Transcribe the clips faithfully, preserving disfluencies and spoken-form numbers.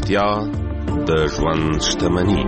روغتیا د ژوند شتمني.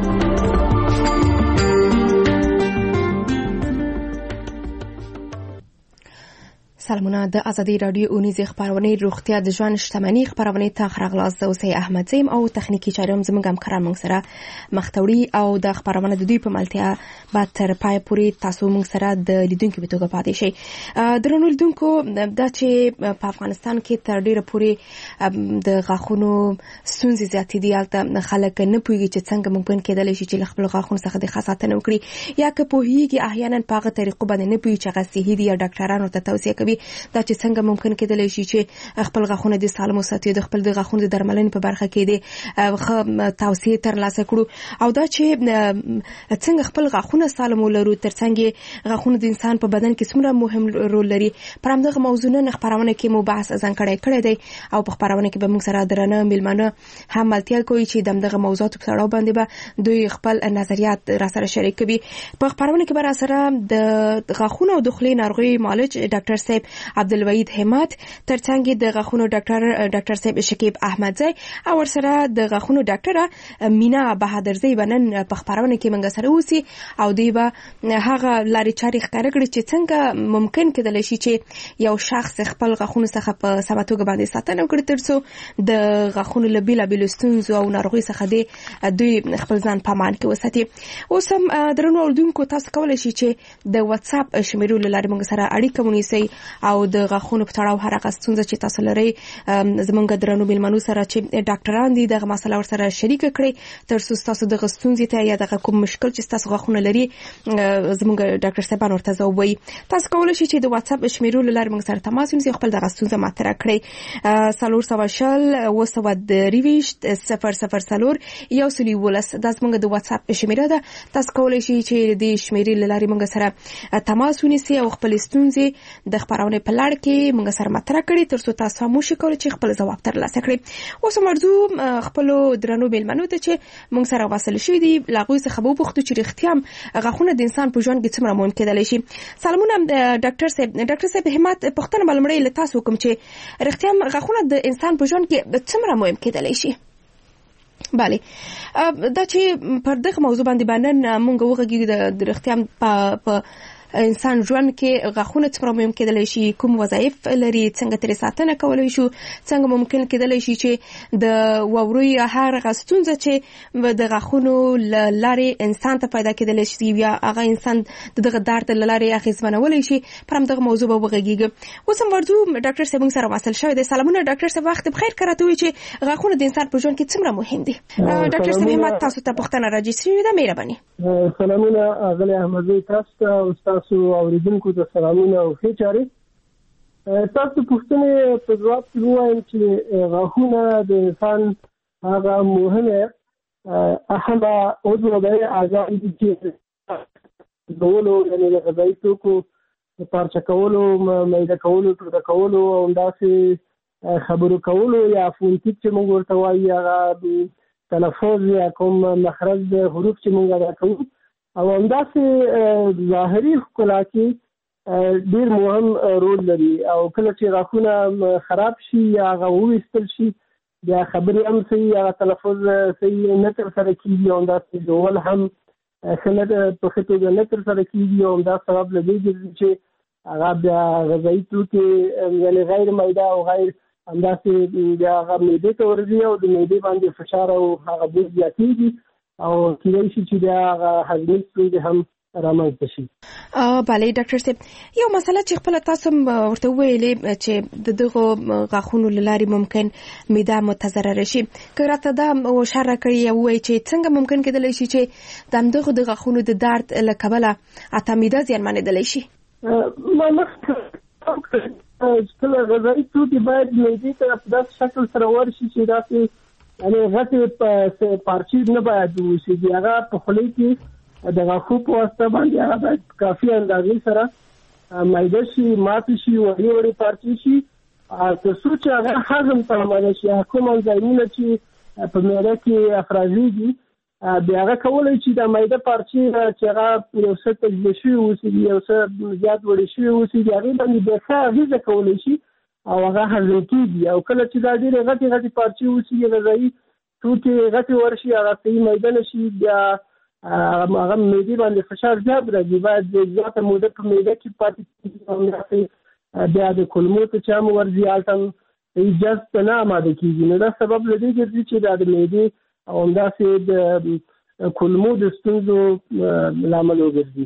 سلامونه، د ازادي رادیو اونیزه خبرونه روغتیا د ژوند شتمني خبرونه ته خراغلاس د اوسې احمد زیم او تخنیکی چارم زموږ هم کرام موږ سره مختوړي او د خبرونه د دوی په ملتیا به تر پای پورې تاسو موږ سره د لیدونکو په توګه پاتې شئ. درنو لیدونکو، دا چې په افغانستان کې تر ډیره پورې د غاښونو ستونزې زیاتې دي، هلته خلک نه پوهیږي چې څنګه ممکن کېدلی شي چې خپل غاښونو څخه د ساتنه وکړي، یا که پوهیږي احیانا په هغه طریقو باندې نه پوهیږي چې هغه صحي دي یا ډاکټرانو ته توصیه کوي دا چې څنګه ممکن کېدلی شي چې خپل غاښونه د سالم وساتي، د خپل د غاښونو د درملنې په برخه کې د توصیه ترلاسه کړو، او دا چې څنګه خپل غاښونه سالم ولرو، ترڅنګ غاښونه د انسان په بدن کې څومره مهم رول لري. پر همدغه موضوع نن خبرونه کې مو بحث ځانګړی کړی دی او په خبرونه کې به موږ سره درنه میلمانه هم ملتیا کوي چې دغه موضوعات په اړه باندې به دوی خپل نظریات را سره شریک کوي. په خبرونه کې به را سره د غاښونو او د خولې ناروغي معالج ډاکټر صاحب عبدالوحید همت، ترڅنګ د غاښونو ډاکټر ډاکټر صاحب شکیب احمدزی او ورسره د غاښونو ډاکټره مینا بهادرزی بنن په خبرونه کې موږ سره اوسي او دوی به هغه لارې چارې ښکاره کړي چې څنګه ممکن کېدلی شي چې یو شخص خپل غاښونو څخه په سمه توګه باندې ساتنه وکړي ترڅو د غاښونو له بېلابېلو ستونزو او ناروغیو څخه د دوی خپل ځان په امان کې وساتي. اوس هم درنو اورېدونکو، تاسو کولی شئ چې د واتساپ شمیرو له لارې موږ سره اړیکه ونیسئ او د غاښونو په تړاو هر هغه ستونزه چې تاسو لرئ زموږ درنو میلمنو سره چې ډاکټران دي دغه مسله ورسره شریک کړئ ترڅو تاسو دغه ستونزې ته یا دغه کوم مشکل چې تاسو غاښونه لري زموږ ډاکټر صاحبان ورته ځوابوي. تاسو کولی شئ چې د واتساپ شمیرو له لارې موږ سره تماس ونیسئ، خپل دغه ستونزه مطرح کړئ. څلور سوه شل اوه سوه درویشت صفر صفر څلور یو سل یولس دا زموږ د واتساپ شمیره ده. تاسو کولی شئ چې د شمیرې له لارې موږ سره تماس ونیسئ او خپل ستونزې د خبرونه په لړ کې موږ سره مطرح کړي ترڅو تاسو هم وشئ کولی چې خپل ځواب ترلاسه کړئ. اوس موضوع خپلو درنو میلمنو ته چې موږ سره وصل شوي دي له هغوی څخه به وپوښتو چې رښتیا هم غاښونه د انسان په ژوند کې څومره مهم کېدلی شي. سلامونه ډاکټر صاحب. ډاکټر صاحب همت، پوښتنه به لومړی له تاسو وکړم چې رښتیا هم غاښونه د انسان په ژوند کې څومره مهم کېدلی شي؟ بله، دا چې پر دغه موضوع باندې باندې موږ وغږیږو د رښتیا په انسان ژوند کې غاښونه څومره مهم کېدلی شي، کوم وظایف لري، څنګه ترې ساتنه کولی شو، څنګه ممکن کېدلی شي چې د واورۍ هر هغه ستونزه چې د غاښونو له لارې انسان ته پیدا کېدلی شي یا هغه انسان د دغه درد له لارې اغېزمنولی شي، پر همدغه موضوع به وغږیږو. اوس هم ورځو ډاکټر صاحب موږ سره وصل شوی دی. سلامونه ډاکټر صاحب، وخت بخیر. که راته ووایي چې غاښونه د انسان په ژوند کې څومره مهم دي. ډاکټر صاحب همت، تاسو ته پوښتنه راجع شوې ده، مهرباني. سلامونه اغلی احمدزی، تاسو ته تاسو اوریدونکو ته سلامونه او ښې چارې. تاسو پوښتنې په ځواب کې ووایم چې غاښونه د انسان هغه مهمه اهمه عضو دی، اعضا دي چې ډولو یعنې د غذایي توکو پارچه کولو، میده کولو، ټوټه کولو او همداسې خبرو کولو یا فونټیک چې موږ ورته وایي هغه تلفظ یا کوم مخرج د حروف چې موږ ادا کوو او همداسې ظاهري ښکلا کې ډېر مهم رول لري. او کله چې غاښونه خراب شي یا هغه وویستل شي بیا خبرې هم صحیح، هغه تلفظ صحیح نه ترسره کېږي او همداسې ډول هم ښه نه په ښه توګه نه ترسره کېږي او همدا سبب له دې ګرځي چې هغه بیا غذایي توکي یعنې غیر میده او غیر همداسې بیا هغه معدې ته ورځي او د معدې باندې فشار او هغه بوج زیاتېږي او کېدای شي چې بیا هغه هضمي ستونزې هم رامنځته شي. بله ډاکټر صاحب، یو مسله چې خپله تاسو ورته وویلې چې د دغو غاښونو له لارې ممکن معده متضرره شي، که راته دا شرح راکړئ یا ووایي چې څنګه ممکن کېدلی شي چې د همدغو د غاښونو د درد له کبله حتی معده زیانمنېدلی شي؟ ما مخکې کله غذایي توکي باید معدې ته په داسې شکل سره ورشي چې داسې یعنې غټې پارچې نه باید وشي، هغه په خولې کې د غاښو په واسطه باندې هغه باید کافي اندازې سره میده شي، ماتې شي، وړې وړې پارچې شي تر څو چې هغه هضم ته آماده شي. کوم انزایمونه چې په معده کې افرازېږي بیا هغه کولی شي د میده پارچې چې هغه یو څه تجزیه شوي اوسېږي، یو څه زیات وړې شوي اوسېږي، هغې باندې بیا ښه اغېزه کولی شي او هغه هضم کېږي. او کله چې دا ډېرې غټې غټې پارچې اوسېږي غذایي توکي غټي ورشي هغه صحیح میده نشي بیا هغه معدې باندې فشار زیات راځي باید زیاته موده په معده کې پاتې کېږي بیا د کولمو ته چې هم ورځي هلته هم جذب نه اماده کېږي نو دا سبب له دې ګرځي چې دا د معدې او همداسې د کولمو د ستونزو لامل وګرځي.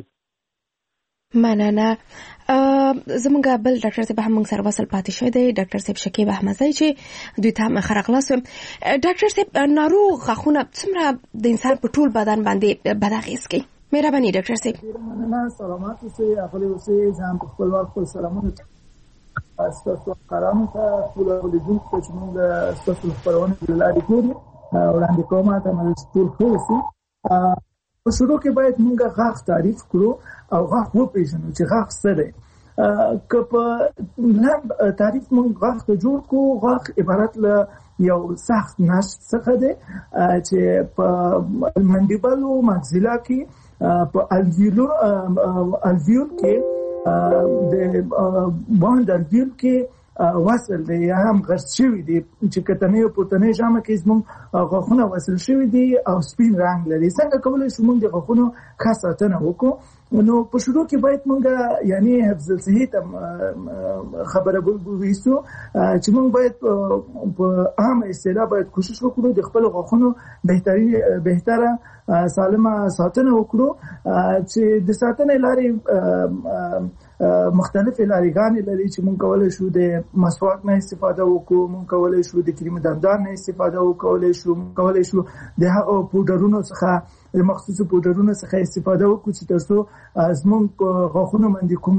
مننه. زمونږ بل ډاکټر صاحب هم موږ سره وصل پاتې شوی دی ډاکټر صاحب شکیب احمدزی چې دوی ته ښه راغلاست. ډاکټر صاحب ناروغ غاښونه څومره د انسان په ټول بدن باندې بد اغېز کوي؟ مهرباني ډاکټر صاحب. مننه. سلامات اوسئ. اغلی اوسئ. ځان په خپل وخت خپل سلامونه ستاسو کارانو ته ټول اوریدونکو ته چې موږ ستاسو خپرونه له لارې ګورو وړاندې کومه ته موږ ټول ښه اوسو. په شروع کې باید موږ غاښ تعریف کړو او غاښ وپېژنو چې غاښ څه دی. که په لنډ تعریف موږ غاښ ته جوړ کړو غاښ عبارت له یو سخت نسج څخه دی چې په منډیبل او ماکسیلا کې په الویول الویول کې د باند الویول کې وصل دی یا هم غرس شوی دی چې کتنې او پورتنۍ ژامه کې زموږ غاښونه وصل شوی دي او سپین رنګ لري. څنګه کولی شو موږ د غاښونو ښه ساتنه وکړو؟ نو په شروع کې باید موږ یعنی حفظ الصحې ته خبره وویسو چې موږ باید په عامه اصطلاح باید کوشش وکړو د خپل غاښونو بهتري بهتره سالمه ساتنه وکړو چې د ساتنې لارې مختلفې لارېګانې لري چې موږ کولی شو د مسواک نه استفاده وکړو، موږ کولی شو د کریم دندان نه استفاده وکړو، شو موږ کولی شو د هغو پوډرونو څخه د مخصوصو پوډرونو څخه استفاده وکړو چې تر څو زموږ غاښونو باندې کوم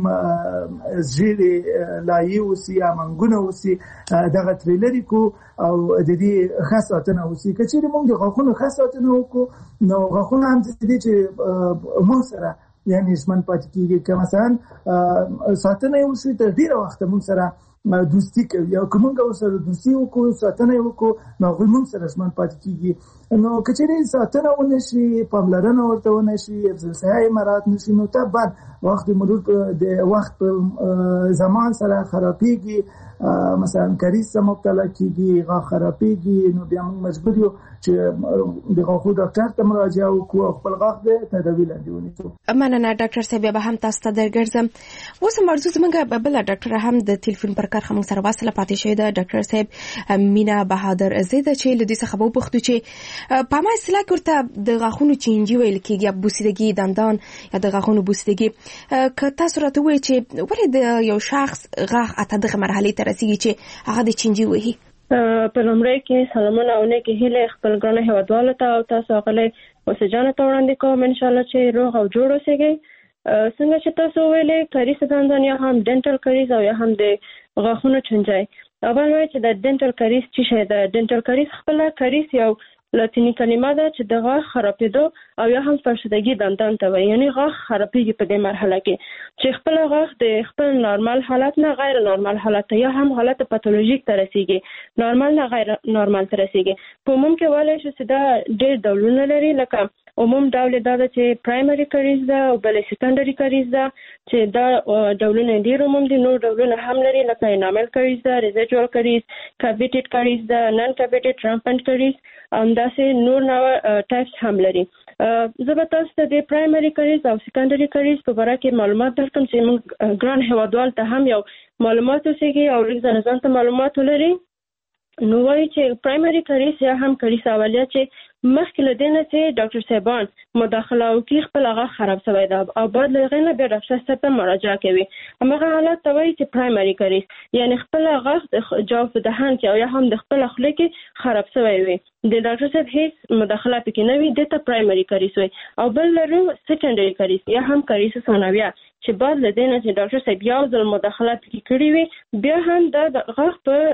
ژیړې لایې اوسي یا منګونه اوسي دغه ترې لرې کړو او د دې ښه ساتنه وسي. که چېرې موږ د غاښونو ښه ساتنه وکړو نو غاښونه هم دې چې مو سره یعنی ژمن پاتې کېږي. که مثلا ساتنه یې وشي تر ډېره وخته موږ سره دوستي کوي او که موږ ورسره دوستي وکړو ساتنه یې وکړو نو هغوی موږ سره ژمن پاتې کېږي. نو که چېرې ساتنه ونه شي پاملرنه ورته ونه شي حفظ الصحه مراعات نه شي نو طبعا وخت مرور د وخت په زمان سره خرابېږي، مثلا کریز ته مبتلا کېږي، غاښ خرابېږي. نو بیا موږ مجبور یو چې د غاښو ډاکټر ته مراجعه وکړو او خپل غاښ د تداوي لاندې ونیسو. مننه ډاکټر صاحب. به هم تاسو ته درګرځم. اوس هم ارزو زموږ بله ډاکټره هم د تلیفون پر کرښه موږ سره وصله پاتې شوې ده. ډاکټر صاحب مینا بهادر زیده چې له دوی څخه به وپوښتو چې په عامه اصطلاح کې ورته د غاښونو چینجي ویل کېږي یا بوسیدګي دندان یا د غاښونو بوسیدګي. که تاسو راته ووایئ چې ولې د یو شخص غاښ اته دغه مرحلې ته رسېږي چې هغه د چینجي وهي؟ په لومړی کې سلامونه او نیکې هیلې خپل ګرانو هیوادوالو ته او تاسو هغلی اوسېجانو ته وړاندې کوم انشاءالله چې روغ او جوړ اوسېږئ. څنګه چې تاسو وویلې کریز دندان یا هم ډینټل کریز او یا هم د غاښونو چینجی. اول وایي چې د ډینټل کریز څه شی ده؟ ډینټل کریز خپله کریز یو لاتینی کلمه ده چې د غاښ خرابېدو او یا هم فرسودګي دندان ته وایي، یعنی غاښ خرابېږي په دې مرحله کې چې خپل غاښ د خپل نارمال حالت نه غیر نارمال حالت ته یا هم حالت پاتولوژیک ته رسیږي، نارمال نه غیر نارمال ته رسیږي. په عموم کې وایي چې دا ډېر ډولونه لري، لکه عموم ډول دا ده چې پرایمري کریز ده او بل سیکنډري کریز ده چې دا ډولونه ډېر عموم دي. نور ډولونه هم لري لکه انامل کریز ده، ریزیډوال کریز، کاویټډ کریز ده، نن کاویټډ رامپنټ کریز او داسې نور نوع ټایپس هم لري. زه به تاسو ته د پرایمري کریز او سیکنډري کریز په باره کې معلومات درکړم چې موږ ګران هیوادوال ته هم یو معلومات اوسېږي او لږ ځان ځان ته معلومات ولري. نو وایي چې پرایمري کریز یا هم کریز اولیه چې مخکې له دې نه چې ډاکټر صاحبان مداخله وکړي خپل غاښ خراب شوی ده او بعد له هغې نه بیا ډاکټر صاحب ته مراجعه کوي، هماغه حالت ته وایي چې پرایمري کریز، یعنې خپل غاښ د جوف دهان کې او یا هم د خپل خولې کې خراب شوی وي، د ډاکټر صاحب هیڅ مداخله پکې نه وي، دې ته پرایمري کریز وایي. او بل لرو سیکنډري کریز یا هم کریز ثانویه چې بعد له دې نه چې ډاکټر صاحب یو ځل مداخله پکې کړې وي بیا هم دا د غاښ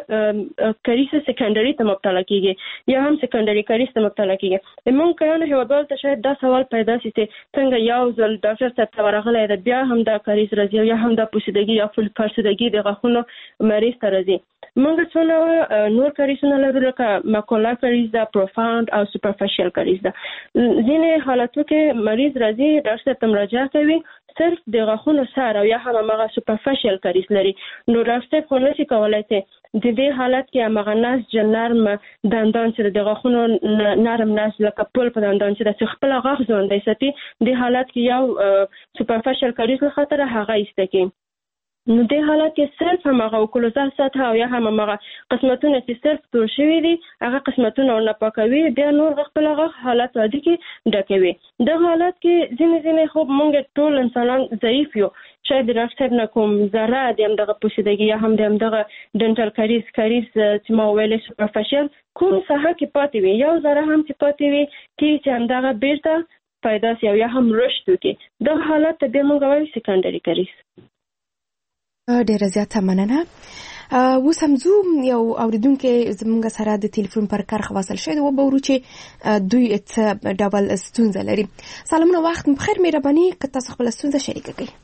په کریز سیکنډري ته مبتلا کېږي یا هم سیکنډري کریز ته مبتلا کېږي. موږ ګرانو هیوادوالو ته شاید دا سوال پیدا شي چې څنګه یو ځل ډاکټر صاحب ته ورغلی ده بیا هم دا کریز راځي یا هم دا پوسیدګي یا فرسودګي د غاښونو مریض ته راځي. موږ څونه نور کریزونه لرو لکه ماکولا کریز ده، پروفاوند او سوپرفیشل کریز ده. ځینې حالتو کې مریض راځي ډاکټر صاحب ته مراجعه کوي صرف د غاښونو سر او یا هم هغه سوپرفیشل کریز لري، نو ډاکټر صاحب خو نشي کولی چې د دې حالت کې هغه نسج نرم دندان چې د غاښونو نرم نسج لکه پل په دندان چې د خپل غاښ ژوندی ساتي، د حالت کې یو سوپرفیشل کریز له خاطر هغه ایسته کې. نو د حالت کې صرف هغه اوکلوزال سطح او یا هم هغه قسمتونه چې صرف تور شوي دي هغه قسمتونه ورنه پاکوي، بیا نور خپل غاښ حالت عادي کې ډکوي. د حالت کې ځینې ځینې خو موږ ټول انسانان ضعیف یو، شاید د ډاکټر صاحب نه کوم ذره د همدغه پوسیدګي یا هم د همدغه ډنټل کریز کریز چې ما ویلې سوپرفیشل کوم ساحه کې پاتې وي، یو ذره هم چې پاتې وي کې چې همدغه بیرته پیدا سي او یا هم رشد وکړي، دغه حالت ته بیا موږ وایو سیکنډري کریز. ډیره زیاته مننه. اوس هم زو یو اوریدونکو زموږ سره د ټلیفون پر کار خواصل شوی و به ورو چې دوی څه ډول ستونزه لري. سلامونه، وخت بخیر، مهرباني که تاسو خپل ستونزه شریکه کړئ.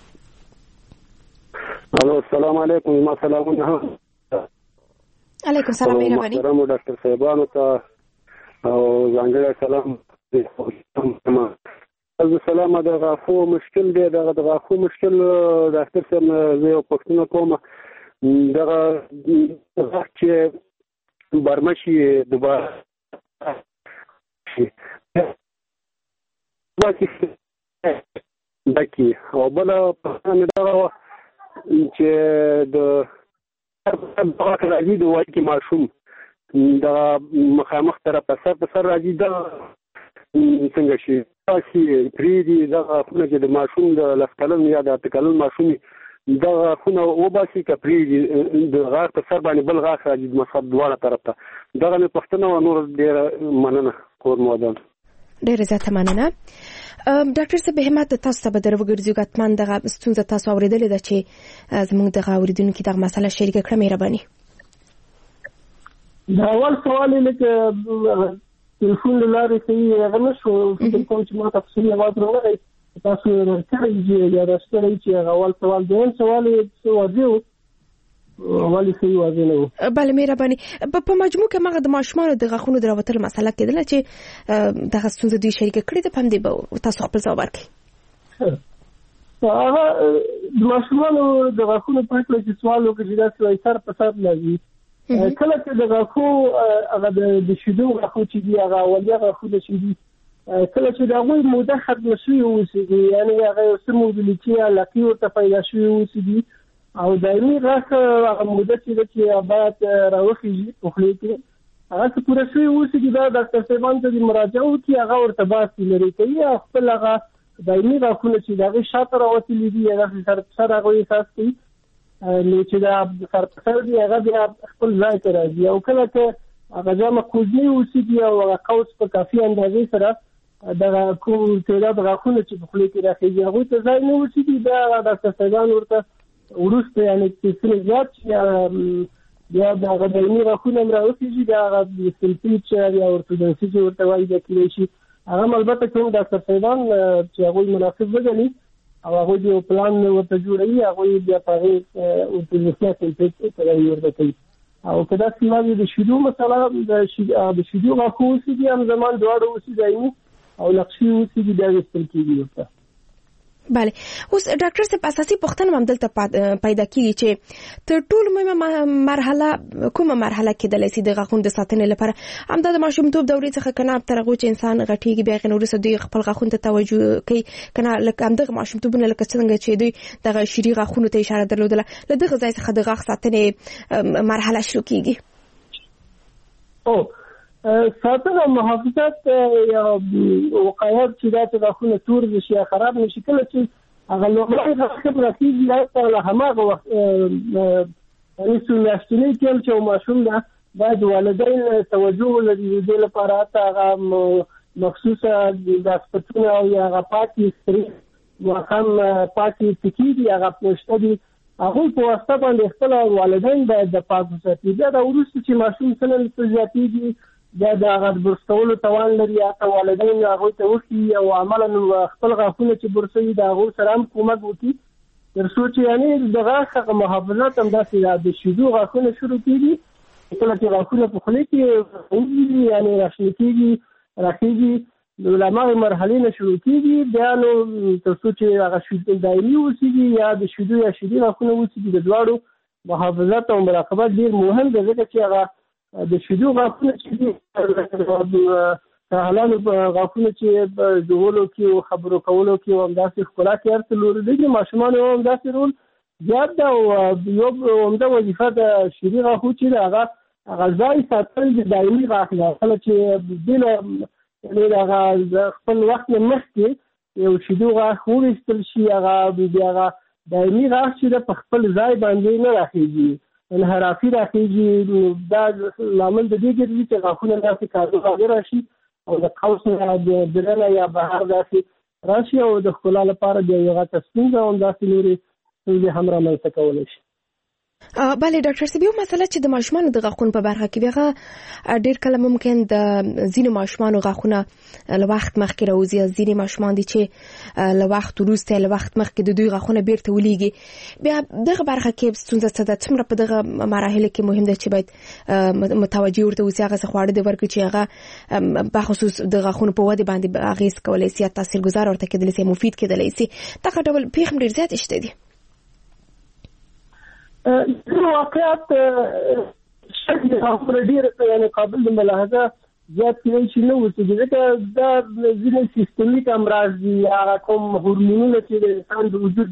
الو السلام علیکم. ما سلامونه. علیکم السلام، مهرباني. محترم ډاکټر صاحبانو ته او ځانګړی سلام. از سلام د غاښو مشکل دی، دغه د غاښو مشکل ډاکټر صاحب زه یو پوښتنه کوم، دغه غاښ چې برمه شي دوباره شي ډکي، او بله پوښتنه دغه چې د دغه راځي د وایي ماشوم دغه مخامخ طرف په سر په سر راځي، دغه څنګه شي تاسو پریدي دغه خونه چې د ماشوم د لس کلن یا د اته کلن ماشوم دغه خونه وباسي که پریدي د غاښ په سر باندې بل غاښ راځي د مصاب دواړه طرف ته. دغه مې پوښتنه و، نور ډېره مننه. کور مودان ډېره زیاته مننه. ډاکټر صاحب همت تاسو ته به در وګرځو، ګټمن دغه ستونزه تاسو اورېدلې ده چې زموږ دغه اوریدونکي دغه مسله شریکه کړه، مهرباني. دا اول سوال لکه تلیفون له لارې کوي هغه نشو فکر کوم چې ما تفصیلي آواز راغی تاسو راځي یا راستړی چې هغه اول سوال دویم سوال یې واضح ولی صحیح واضح نه و. بله مهرباني. په مجموع کې مغه د ماشومانو د غاښونو د راوتلو مسله کېدله چې دغه ستونزه دوی شریکه کړې ده، په همدې به تاسو خپل ځواب ورکړئ. هغه د ماشومانو د غاښونو په اړه چې سوال وکړي چې داسې سر په سر لګي کله چې د غاښو هغه د شیدو غاښو چې دي هغه اولیا غاښونه چې دي کله چې د هغوی موده ختمه شوې اوسېږي، یعنې هغه یو څه موبیلیټي یا لکۍ ورته پیدا شوې اوسېږي او دایمي غاښ هغه موده چې ده چې باید راوخیږي په خولې کې هغه څه پوره شوې اوسېږي، دا ډاکټر صاحبانو ته د مراجعه وکړي، هغه ورته باسي لرې کوي او خپل هغه دایمي غاښونه چې د هغې شاته راوتلي دي هغه سر په سر هغوی احساس کوي، نو چې دا سر په سر دی هغه بیا خپل ځای ته راځي. او کله چې هغه جامه کوزنې اوسېږي او هغه قوس په کافي اندازې سره دغه کوم تعداد غاښونه چې په خولې کې راخېږي هغوی ته ځای نه اوسېږي، بیا هغه ډاکټر صاحبان ورته وروسته یعنې چې څه زیات شي بیا د هغه دایمي غاښونه هم راوخېږي، بیا هغه سلفیچ یا ارتودنسي چې ورته وایي بیا کیدای شي هغه هم البته کوم ډاکټر صاحبان چې هغوی مناسب وګڼي او هغوی د یو پلان ورته جوړوي، هغوی بیا په هغې ارتودنسي سلفیچ تداوي ورته کوي. او که داسې یوازې د شیدو مسله د شیدو غاښو اوسېږي هم زمان دواړه اوسي دایمي او نقشي اوسېږي بیا ویستل کېږي ورته. بله. اوس ډاکټر صاحب اساسي پوښتنه هم دلته پیدا کیږي چې تر ټولو مهمه مرحله کومه مرحله کېدلی شي د غاښونو د ساتنې لپاره؟ همدا د ماشومتوب دورې څخه که نه تر هغو چې انسان غټېږي بیا هغې نه وروسته دوی خپل غاښونو ته توجه کوي، که نه لکه همدغه ماشومتوبونه لکه څنګه چې دوی دغه شیري غاښونو ته اشاره درلودله، له دغه ځای څخه د غاښ ساتنې مرحله شروع کېږي؟ او ساتنه محافظت یا وقایه چې دا چې غاښونه تور شي یا خراب نشي، کله چې هغه لومړی غاښ راخېږي هلته له هماغه وخت یعنې څو میاشتنۍ ټیم چې ماشوم ده باید والدین توجه ولري د دې لپاره حتی هغه مخصوصه د اسپتونه او یا هغه پاکې سرې ماښام پاکې تکې دي هغه پوشته دي هغوی په واسطه باندې خپل والدین باید د پاک وساتي. بیا د وروسته چې ماشوم سنن څه زیاتېږي بیا د هغه برس کولو توان لري هغه والدین هغوی ته وښيي او عملا خپل غاښونه چې برسوي د هغو سره هم کومک وکړي تر څو چې یعنی د غاښ محافظت هم داسې د شیدو غاښونه شروع کېږي کله چې غاښونه په خولې کې وځي یعنی راشنه کېږي راخېږي د لامغې مرحلې نه شروع کېږي بیا نو تر څو چې هغه شیدو دایمي اوسېږي یا د شیدو یا شیدې غاښونه اوسېږي د دواړو محافظت او مراقبت ډېر مهم دی ځکه چې هغه د شیدو غاښونه چې دي حالانو غاښونه چې ژولو کې او خبرو کولو کې او همداسې ښکلا کې هر څه لري دي ماشومانو هم همداسې رول زیات ده او یو عمده وظیفه د شیري غاښو چې د هغه غذایي ساتل د دایمي غاښ ده کله چې بېله هغه خپل وخت نه مخکې یو شیدو غاښ وویستل شي هغه بیا هغه دایمي غاښ چې ده په خپل ځای باندې نه راخېږي انحرافي راخېږي دا لامل د دې ګرځي چې غاښونه داسې کارو باندې راشي او د قوس نه د دننه یا بهر داسې راشي او د ښکلا لپاره بیا یو غټه ستونزه او همداسې نورې ستونزې هم رامنځته کولی شي. بله ډاکټر صاحب یو مسله چې د ماشومانو د غاښونو په برخه کې هغه ډېر کله ممکن د ځینو ماشومانو غاښونه له وخت مخکې راوځي ځینې ماشومان دي چې له وخت وروسته له وخت مخکې د دوی غاښونه بیرته ولیږي بیا دغه برخه کې ستونزه څه ده څومره په دغه مراحلو کې مهم ده چې باید متوجه ورته اوسي هغه څه خواړه دې ورکړي چې هغه بخصوص د غاښونو په ودې باندې اغېز کولی شي یا تاثیرګذار ورته کېدلی شي مفید کېدلی شي دغه ډول پېښې هم ډېر زیات شته دي. واقعیت شکل غاښونه ډېر یعنې قابل د ملاحظه زیات کېدای شي نه اوسېږي ځکه دا ځینې سیستمیک امراض دي هغه کوم هورمونونه چې د انسان د وجود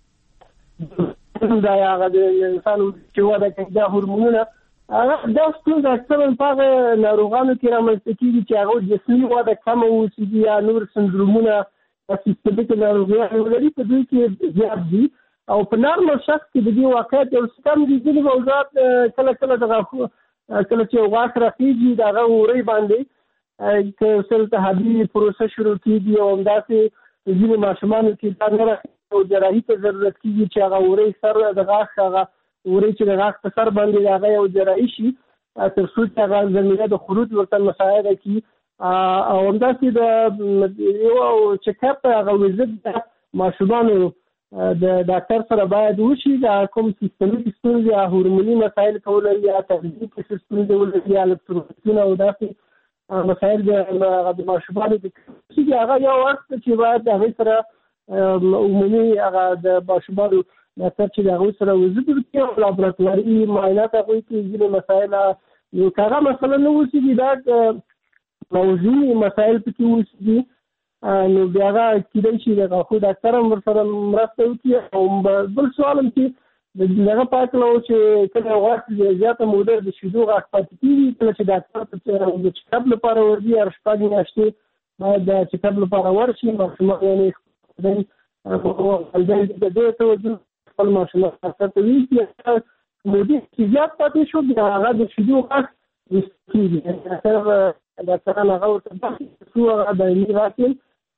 دا هغه د انسان چې وده کوي دا هورمونونه هغه دا ستونزه اکثرا په هغه ناروغانو کې رامنځته کېږي چې هغه جسمي وده کمه اوسېږي یا نور سندرومونه یا سیستمیک ناروغیانې ولري په دوی کې زیات دي او په نارمل شخص کې د دې واقعیت یو څه کم دي ځینې موضوعات کله کله د غاښو کله چې غاښ راخېږي د هغه وورۍ باندې که څه التهابي پروسه شروع کېږي او همداسې ځینې ماشومانو کې دا نه راخېږي او جراحي ته ضرورت کېږي چې هغه وورۍ سر د غاښ هغه وورۍ چې د غاښ په سر باندې د هغه یو جراحي شي تر څو چې هغه زمینه د خروج ورته مساعده کړي او همداسې د یو چیکاپ هغه وزت د ماشومانو د ډاکټر سره باید وشي دا کوم سیستمیک ستونزې یا هورموني مسایل کول یا تغذیې ستونزې ولري یا الکترولیتونه او داسې مسایل د ماشومانو چې هغه یو وخت چې باید هغه سره عمومي هغه د ماشومانو ډاکټر چې هغه سره وزت وکړي او لابراتواري معاینات هغوی کې ځینې مسایل یو هغه مسله نه اوسېږي دا موضوعي مسایل پکې اوسېږي نو بیا هغه کېدای شي د غاښو ډاکټر هم ورسره مرسته وکړي او بل سوال هم چې د هغه په هکله و چې کله غاښ زیاته موده د شیدو غاښ پاتې کېږي کله چې ډاکټر ته د چیکاپ لپاره ورځي هر شپږ میاشتې باید د چیکاپ لپاره ورشي ماشومان یعنې والدین د دې توجه خپل ماشومان ډاکټر ته ویږي مودې چې زیات پاتې شو بیا هغه د شیدو غاښ ویستل کېږي ډاکټران هغه ورته بخښي څو هغه دایمي غاښ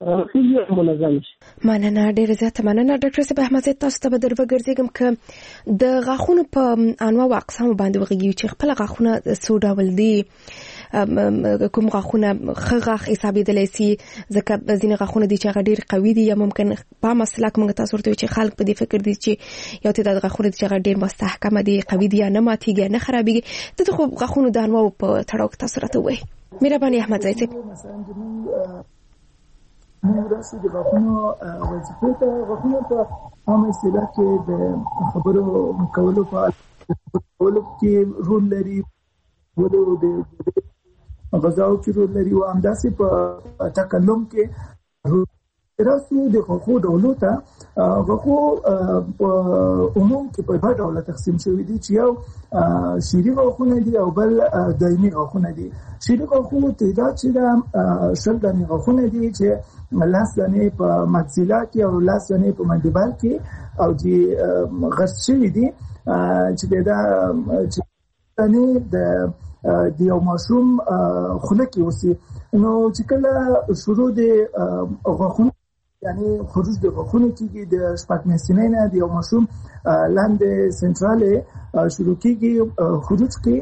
مننه ډیره زیاته مننه ډاکټر صاحب احمد زید تاسو ته به در وګرځېږم که د غاښونو په انواع او اقسامو باندې وغږیږو چې خپل غاښونه څو ډول دي کوم غاښونه ښه غاښ حسابېدلی شي ځکه ځینې غاښونه دي چې هغه ډېر قوي دي یا ممکن په عامه اصطلاح موږ تاسو ورته وایو چې خلک په دې فکر دي چې یو تعداد غاښونه دي چې هغه ډېر مستحکمه دي قوي دي یا نه ماتېږي یا نه خرابېږي د دغو غاښونو د انواعو په تړاو کې تاسو راته ووایئ. مهرباني احمد زید صاحب موږ راسي د غاښونو وظیفې ته غاښونه په عامه اصطلاح کې د خبرو کولو په کولو کې رول لري ولو د غذاو کې رول لري او همداسې په تکلم کې رول راسي د غاښو ډولو ته غاښو په عموم کې په دوه ډوله تقسیم شوي دي چې یو شیري غاښونه دي او بل دایمي غاښونه دي. شیري غاښو تعداد چې د شل دانې غاښونه دي چې لاس دانې په مکسیلا کې او لاس دانې په منډیبل کې او چې غرس شوي دي چې دا چې دانې د د یو ماشوم خوله کې اوسي نو چې کله شروع د غاښونو یعنی خروج د غاښونو کېږي د شپږ میاشتنۍ نه د یو ماشوم لاندې سنټرالې شروع کېږي خروج کې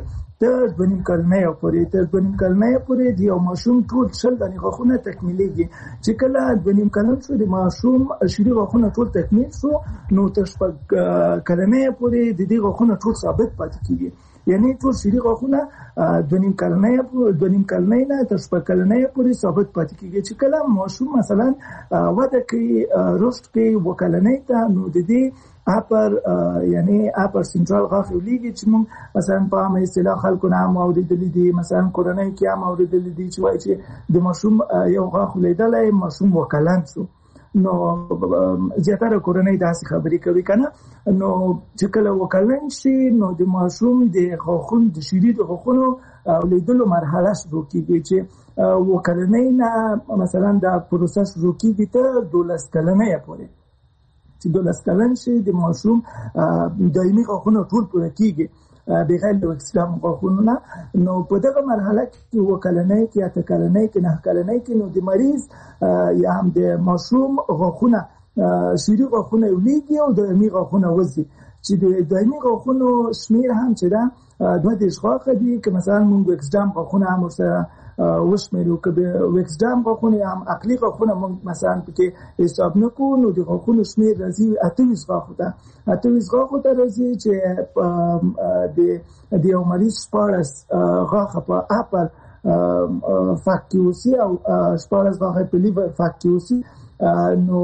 تر دوه نیم کلنۍ پورې تر دوه نیم کلنۍ پورې د یو ماشوم ټول شل دانې غاښونه تکمیلېږي. چې کله دوه نیم کلن شو د ماشوم شیري غاښونه ټول تکمیل شو نو تر شپږ کلنۍ پورې د دې غاښونه ټول ثابت پاتې کېږي. یعنی ټول شیري غاښونه دوه نیم کلنۍ دوه نیم کلنۍ نه تر شپږ کلنۍ پورې ثابت پاتې کېږي. چې کله ماشوم مثلا وده کوي رشد کوي اووه کلنۍ ته نو د دې اپر یعنی اپر سنټرال غاښ ولیږي چې موږ مثلا په عامه اصطلاح خلکو نه هم اورېدلي دي، مثلا کورنۍ کې هم اورېدلي دي چې وایي چې د ماشوم یو غاښ لیدلی ماشوم اووه کلن شو. نو زیاتره کورنۍ داسې خبرې کوي کنه. نو چې کله وکلن شي نو د ماشوم د غاښونو د شیري د غاښونو لیدلو مرحله شروع کېږي چې وکلنۍ نه مثلا دا پروسه شروع کېږي تر دولس کلنۍ پورې. چې دولس کلن شي د ماشوم دایمي غاښونه ټول پوره کېږي بغیر د اکسلام غاښونو نه. نو په دغه مرحله کې اووه کلنۍ کې اته کلنۍ کې نه کلنۍ کې نو د مریض یا هم د ماشوم غاښونه شیري غاښونه ولیږي او دایمي غاښونه وځي. چې د دایمي غاښونو شمیر هم چې دا دوه دېرش غاښه دي که مثلا موږ وکسډام غاښونه هم ورسره وشمېرو که د وکسډام غاښونه هم عقلي غاښونه موږ مثلا پکې حساب نه کوو نو د غاښونو شمیر راځي اته ویشت غاښو ته اته ویشت غاښو ته راځي چې د یو مریض شپاړس غاښه په اپر فک کې اوسي او شپاړس غاښه په لیور فک کې اوسي. نو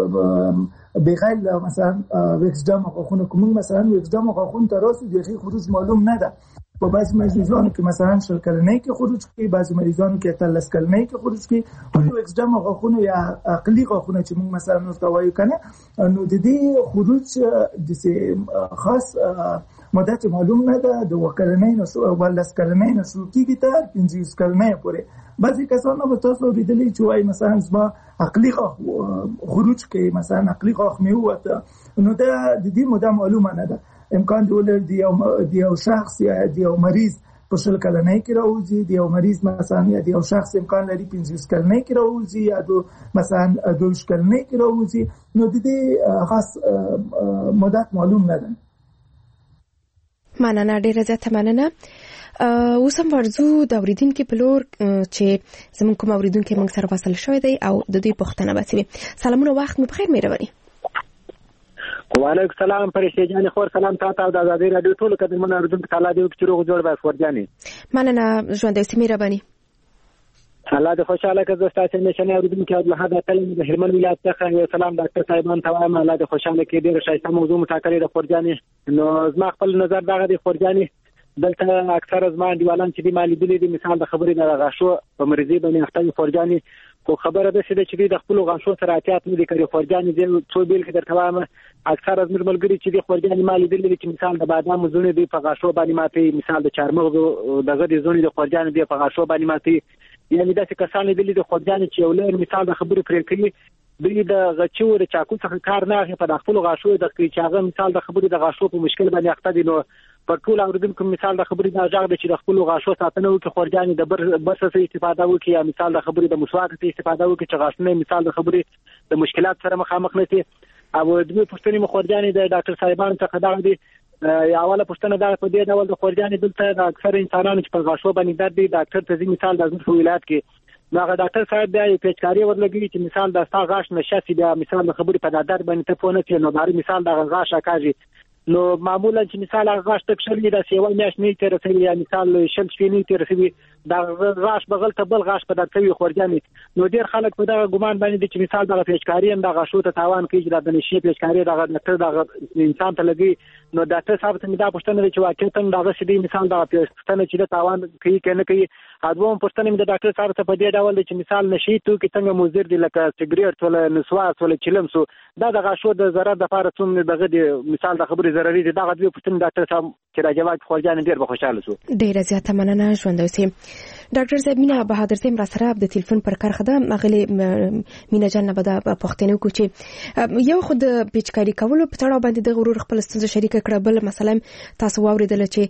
بغیر مثلا وکسډام غاښونه کوم مثلا وکسډام غاښونه ته راسي د خروج معلوم نه ده. په بعض مریضانو کې مثلا شل کلنۍ کې خروج کوي، بعض مریضانو کې اتلس کلنۍ کې خروج کوي. او وکسډام غاښونه یا عقلي غاښونه چې موږ مثلا ورته وایو کنه نو د دې خروج د خاص مدت معلوم نه ده. د وکلنۍ نو ولس کلنۍ نو شروع کېږي تر پنځه کلنۍ پورې. بعضی کسانو به تاسو اوریدلی چې وایي مثلا زما عقلي غاښ خروج کوي، مثلا عقلي غاښ مې ووته نو دا د دې موده معلومه نه ده. امکان دی ولر دی یو دی یو شخص یا دی یو مریض په شل کلنۍ کې راوځي، دی یو مریض مثلا یا دی یو شخص امکان لري پنځه کلنۍ کې راوځي یا دو مثلا دوه کلنۍ کې راوځي. نو د دې خاص مدت معلوم نه ده. مننه، ډیره زیاته مننه. اوس هم ورځو د اوریدونکو په لور چې زموږ کوم اوریدونکو موږ سره وصل شوی دی او د دوی پوښتنه به کوي. سلامونه، وخت مو بخیر، مهرباني. وعلیکم السلام فرشته جان، خور سلام تاسو او د آزادۍ رادیو ټول کډمن اوریدونکو تعالی دې چې روغ جوړ به خور جانې. مننه ژوند دې مهرباني. الله دې خوشاله کړه. زه تاسو نشنه اوریدونکو او له هدا کلمه د هرمن ولایت څخه یو سلام ډاکټر صاحبان ته وایم. الله دې خوشاله کړي. ډېر شایسته موضوع مټاکلې د خور جانې. نو زما خپل نظر دغه د خور جانې دلته اکثر زما دیوالان چې دی مالی دي د مثال د خبرې نه غاښو په مرزي باندې اختل خور جانې خو خبره ده چې د خپل غاښو سره اتیات نه دي کوي. خور جانې دې څو بیل کې درته وایم اکثر از ملګری چې دی خور جانې مالی دي چې مثال د بادام زونه دی په غاښو باندې ماتي، مثال د چارمغز دغه د زونه د خور جانې دی په غاښو باندې ماتي. یعنی دا څه کسان دي د خور جانې چې ولر مثال د خبرې پرې کوي دوی د غچو د چاکو څخه کار نه اخلي په خپل غاښو د کوي چې هغه مثال د خبرې د غاښو په مشکل باندې اخته دي. نو په ټول اوریدونکو مثال د خبرې نه ځاګ د چې د خپل غاښو ساتنه وکړي، خور جانې د بر برسه استفاده وکړي یا مثال د خبرې د مسواک ته استفاده وکړي چې غاښونه مثال د خبرې د مشکلات سره مخامخ نه شي. او د دې پښتني خور جانې د ډاکټر صاحبان څخه دا دي یا اوله پښتنه دا په دې ډول د خور جانې دلته د اکثر انسانانو چې په غاښو باندې درد دي ډاکټر ته مثال د ازمت ولایت کې ناغه ډاکټر صاحب بیا یو پیچکاری ورلګي چې مثال د ستا غاښ نشاسي بیا مثال د خبرې په دادر باندې ته پونه کې نو باري مثال د غاښ اکاږي. نو معمولا چې مثال غاښ تک شلې د سیوای میاش نه تر رسېږي یا مثال شل شپې نه تر رسېږي د غاښ بغل ته بل غاښ په داتوي خور جانې. نو ډیر خلک په دغه ګمان باندې چې مثال د پیچکاری هم د غاښو ته تاوان کوي چې د نشي پیچکاری د ډاکټر د انسان ته لګي. نو ډاکټر صاحب ته دا پوښتنه چې واقعا دغه شې مثال د پښتنه چې د تاوان کوي کنه کوي. اځوم پښتنه د ډاکټر صاحب ته په دې ډول چې مثال نشي تو کې څنګه مضر دي لکه سیګریټ ولا نسواس ولا چلم سو دا د غاښو د ضرر د لپاره څومره دغه مثال د خبرې ضرري دي. دغه دوی پښتنه ډاکټر صاحب چې راجواب خور جان ډیر به خوشاله شو. ډیره زیاته مننه ژوند اوسئ. ډاکټر صاحب مینا بهادر صاحب را سره د ټلیفون پر کار خده مغلی مینا جان به د پښتنو کو چې یو خود پیچکاری کول په تړاو باندې د غرور خپل ستونزه شریک کړه، بل مثلا تاسو واوریدل چې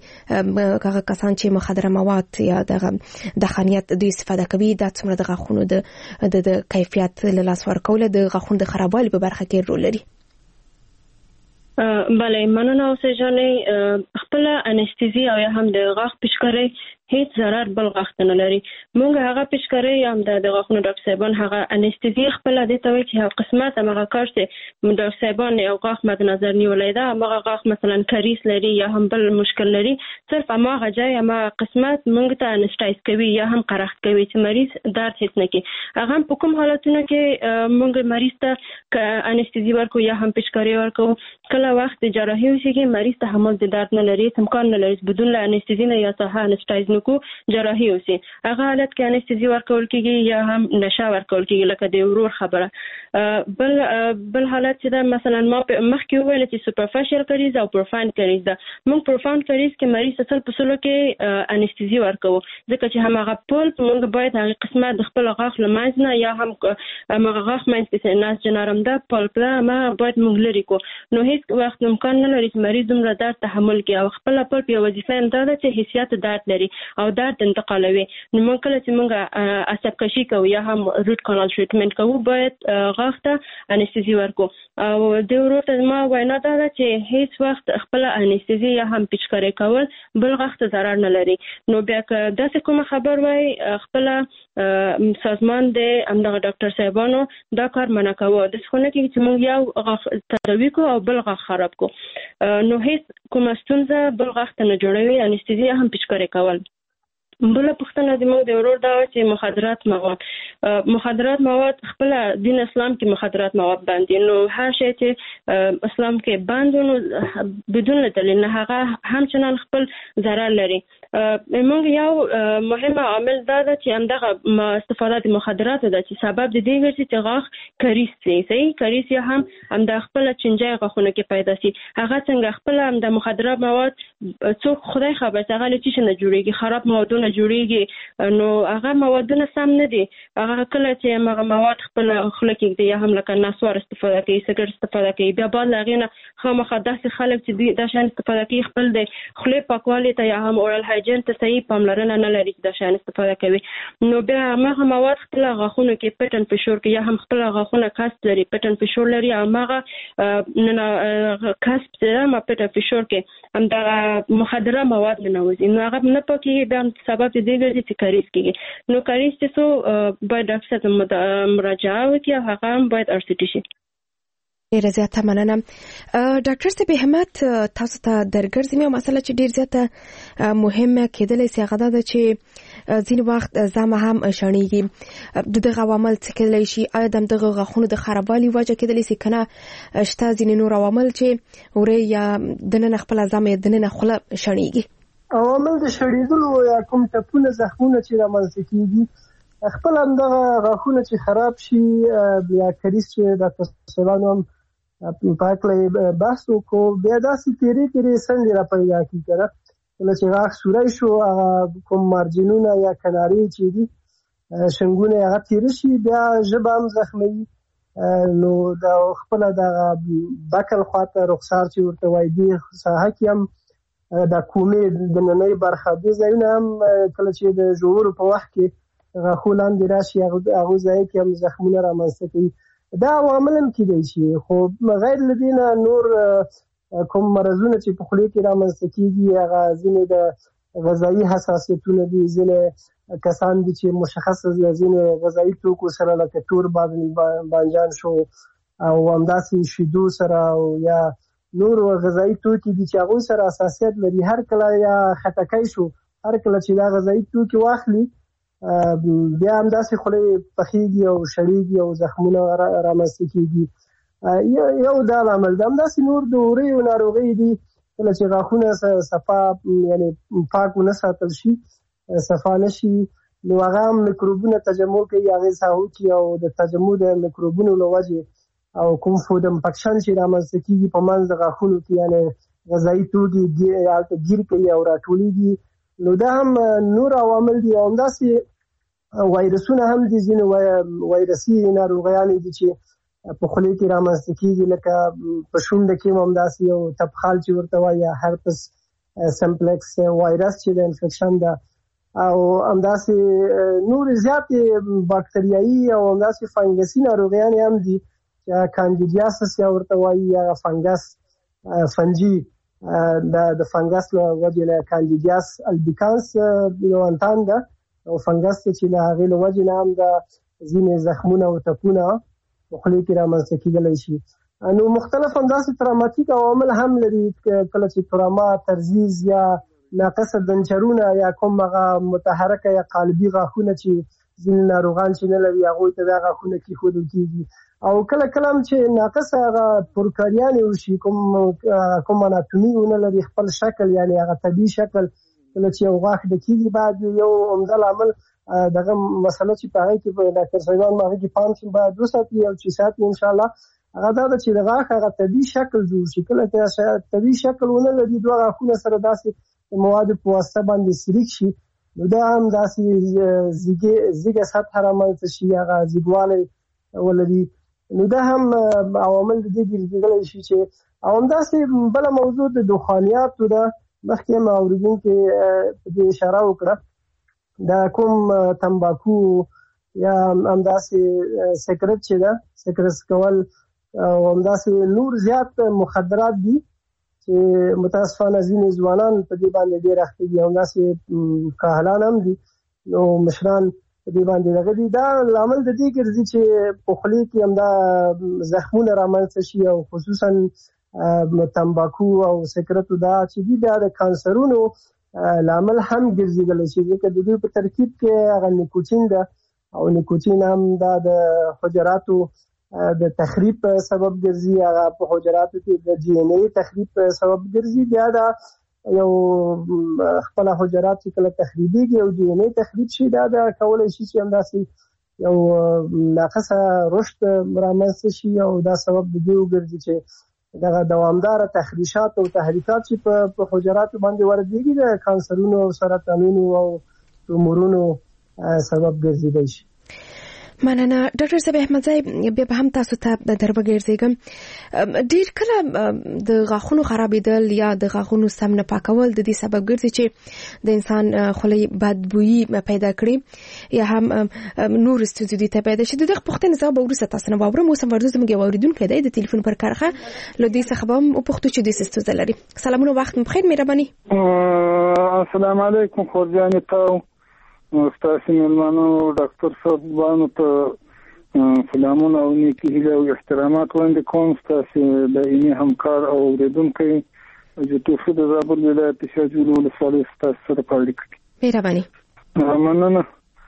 هغه کسان چې مخدره مواد یا دغه د خانیت د استفاده کوي د څومره د غاښونو د د کیفیت له لاس ورکول د غاښونو د خرابوالي په برخه کې رول لري. بله مننه اوسه جانې خپل انستيزي او یا هم د غاښ پچکاري هیڅ ضرر بل غاښ نه لري. موږ هغه پچکاري هم د غاښونو ډاکټر صاحبان هغه انستيزي خپل د توي چې هغه قسمت هغه کار چې ډاکټر صاحبان یو غاښ مد نظر نیولای دا هغه غاښ مثلا کریس لري یا هم بل مشکل لري صرف هغه ځای هغه قسمت موږ ته انستایز کوي یا هم قرخت کوي چې مریض درد هیڅ نه کوي. هغه په کوم حالتونو کې موږ مریض ته انستيزي ورکو یا هم پچکاري ورکو کله وخت جراحي وشي مریض ته حمل د درد نه لري امکان نه لري بدون انستيزي نه یا صحه انستایز کو جراحي وسی هغه حالت کې انستيزي ورکول کېږي یا هم نشه ورکول کېږي لکه د ورور خبره بل بل حالت چې دا مثلا ما مخکې ویل چې سوپرفیشل کریز او پروفاند کریز دا موږ پروفاند کریز کې مریض اصل په سلو کې انستيزي ورکو ځکه چې همغه پول موږ باید هغه قسمه د خپل غاښ لمانځ نه یا هم هغه غاښ مینځ کې ناس جنارم دا پول پلا ما باید موږ لري کو نو هیڅ وخت امکان نه لري چې مریض دومره درد تحمل کړي او خپل پول په وظیفه هم دا چې حساسیت درد لري او درد انتقالوي. نو موږ کله چې موږ عصب کشي کوو یا هم روټ کانال ټریټمنټ کوو باید غاښ ته انستيزي ورکو او د ورور ته ما وینا دا چې هیڅ وخت خپل انستيزي یا هم پچکاري کول بل غاښ ته ضرر نه لري. نو بیا که داسې کوم خبر وای خپل سازمان د امدغه ډاکټر صاحبانو دا کار منع کوو د څخه کې چې موږ یو غاښ تداوی کو او بل غاښ خراب کو نو هیڅ کوم ستونزه بل غاښ ته نه جوړوي انستيزي هم پچکاري کول. بل پښتنه د موږ د ورور دا چې مخدرات مواد مخدرات مواد خپل دین اسلام کې مخدرات مواد باندې نو هر شی چې اسلام کې باندې بدون دلیل نه هغه همچنان خپل ضرر لري. موږ یو مهمه عامل دا ده چې همدغه استفاده د مخدرات ده چې سبب د دې ګرځي چې غاښ کریس شي صحیح کریس یا هم همدغه خپل چنجای غاښونه کې پیدا شي هغه څنګه خپل هم د مخدرات مواد څوک خدای خبر هغه لچې نه جوړيږي خراب موادونه جوړيږي نو هغه موادونه سم نه دي هغه کله چې هغه مواد خپل خله کې دي یا هم لکه نسوار استفاده کوي سګر استفاده کوي بیا بعد لغینه خامخا داسې خلک چې د شان استفاده کوي خپل د خله پاکوالی ته یا هم اورال هایجین ته صحیح پاملرنه نه لري د شان استفاده کوي نو بیا هغه مواد خپل غاښونو کې پټن پښور کې یا هم خپل غاښونه کاست لري پټن پښور لري او هغه نه کاست سره ما پټن پښور کې هم دا مخدره مواد نه وځي نو هغه نه پکې د سبب دې ګرځي چې کریس کېږي نو کریس چې سو باید ډاکټر ته مراجعه وکړي هغه هم باید ار سی ټي شي. ډیره زیاته مننه ډاکټر صاحب همت تاسو ته درګرځي مې مسله چې ډیر زیاته مهمه کېدلې سي هغه ده چې ځین وخت زما هم شانېږي د دغه عوامل څه کېدلی شي آیا دغه غاښونو د خرابوالي وجه کېدلی سي کنه شته ځین نور عوامل چې ورې یا د نن خپل ځما د نن خپل شانېږي. عوامل د شړېدلو یا کوم ټپونه زخمونه چې رامنځته کېږي خپل همدغه غاښونه چې خراب شي بیا کریس چې ډاکټر صاحبانو هم په هکله بحث وکړو بیا داسې تیرې تیرې څنډې را پیدا کېږي که نه کله چې غاښ سوری شو هغه کوم مارجینونه یا کنارې چې دي شنګونه هغه تیره شي بیا ژبه هم زخموي نو د خپله دغه بکل خواته رخسار چې ورته وایي دې ساحه کې هم د کومې د نننۍ برخه دې ځایونه هم کله چې د ژورو په وخت کې غاښو لاندې راشي هغو ځای کې هم زخمونه رامنځته کوي دا عوامل هم کېدای شي خو غیر له دې نه نور کوم مرضونه چې په خولې کې رامنځته کېږي هغه ځینې د غذایي حساسیتونه دي ځینې کسان دي چې مشخص ځینې غذایي توکو سره لکه تور بانجان شو او همداسې شیدو سره او یا نور غذایی توکي دي چې هغه سره حساسیت لري هر کله یا خټکای شو هر کله چې دا غذایی توکي واخلي بیا هم داسې خولې پخېږي او شړېږي او زخمونه رامنځته کېږي یو دا عمل ده همداسې نور د وریو ناروغۍ دي کله چې غاښونه صفا یعنې پاک ونه ساتل شي صفا نه شي نو هغه هم میکروبونه تجمع کوي هغې ساحو کې او د تجمع د میکروبونو له وجې او کوم فود انفیکشن چې رامنځته کېږي په منځ د غاښونو کې یعنې غذایي توکي ګیر کوي او راټولېږي نو دا هم نور عوامل دي او همداسې وایرسونه هم دي ځینې وایرسي ناروغیانې دي چې په خولې کې رامنځته کېږي لکه په شونډه کې هم همداسې یو تبخال چې ورته وایي یا هرپس سمپلکس وایرس چې د انفیکشن ده او همداسې نور زیاتې باکتریایي او همداسې فنګسي ناروغیانې هم دي کاندیدیاسس یا ورته وایي یا فنګس فنجي د فنګس له وجې نه کاندیدیاس البیکانس یو انتان ده او فنګس چې له هغې له وجې نه هم د ځینې زخمونه او ټپونه په خولې کې رامنځته کېدلی شي. نو مختلف همداسې تراماتیک عوامل هم لري، کله چې تراما، ترزیز یا ناقصه دنچرونه یا کوم هغه متحرکه یا قالبي غاښونه چې ځینې ناروغان چې نه لري هغوی ته دا غاښونه کېښودل کېږي، او کله کله هم چې ناقصه هغه پرکاریانې وشي، کوم کوم اناتومي ونه لري خپل شکل، یعنی هغه طبیعي شکل، کله چې یو غاښ ډکېږي باید یو عمده لامل دغه مسله چې په هغې کې ډاکټر صاحبان هغې کې پام چې باید وساتي او چې ساتي انشاءالله هغه دا ده چې د غاښ هغه طبیعي شکل جوړ شي. کله چې طبیعي شکل ونه لري، دوه غاښونه سره داسې موادو په واسطه باندې سریک شي، نو دا هم داسې زیږه سطح رامنځته شي، هغه زیږوالی ولري، نو دا هم عوامل د دې ګرځېدلی شي. چې او همداسې بله موضوع د دخانیاتو ده، مخکې هم اورېدونکي په دې اشاره وکړه، دا کوم تمباکو یا همداسې سګرټ چې ده، سګرټ کول او همداسې نور زیات مخدرات دي چې متاسفانه ځینې ځوانان په دې باندې ډېر اخته دي، همداسې کاهلان هم دي، نو مشران په دې باندې دغه دي. دا لامل د دې ګرځي چې په خولې کې همدا زخمونه رامنځته شي، او خصوصا تمباکو او سګرټو دا چې دي دا د کانسرونو لامل هم ګرځېدلی شي، ځکه د دوی په ترکیب کې هغه نیکوتین ده، او نیکوتین هم دا د حجراتو د تخریب سبب ګرځي، هغه په حجراتو کې د ډي ان اے تخریب سبب ګرځي. بیا دا یو خپل حجرات چې کله تخریبېږي او ډي ان اے تخریب شي، دا دا کولی شي چې همداسې یو ناقصه رشد رامنځته شي، او دا سبب د دې وګرځي چې دغه دوامداره تخریشات او تحریکات چې په حجراتو باندې وردېږي د کانسرونو او سرطانونو او تومورونو سبب ګرځېدی شي. مننه ډاکټر صاحب احمدزی، بیا به هم تاسو ته در وګرځېږم. ډېر کله د غاښونو خرابېدل یا د غاښونو سم نه پاکول د دې سبب ګرځي چې د انسان خولې بدبویي پیدا کړي یا هم نور ستونزې دې ته پیدا شي. د دغه پوښتنې ځواب به وروسته تاسو نه واورم. اوس هم ورځو زموږ یو اورېدونکی دی د تلیفون پر کرښه، له دې څخه به هم وپوښتو چې دې څه ستونزه لري. سلامونه، وخت مو بخیر، مهرباني. السلام علیکم خورجانې تاو ستاسو مېلمانو ډاکټر صاحبانو ته سلامونه او نیکې هیلې او احترامات وړاندې کوم. ستاسو دایمي همکار او اورېدونکی د توفیق د زابل ولایت شاجوی ولسوالۍ ستاسو سره په اړیکه کې. مهرباني. مننه.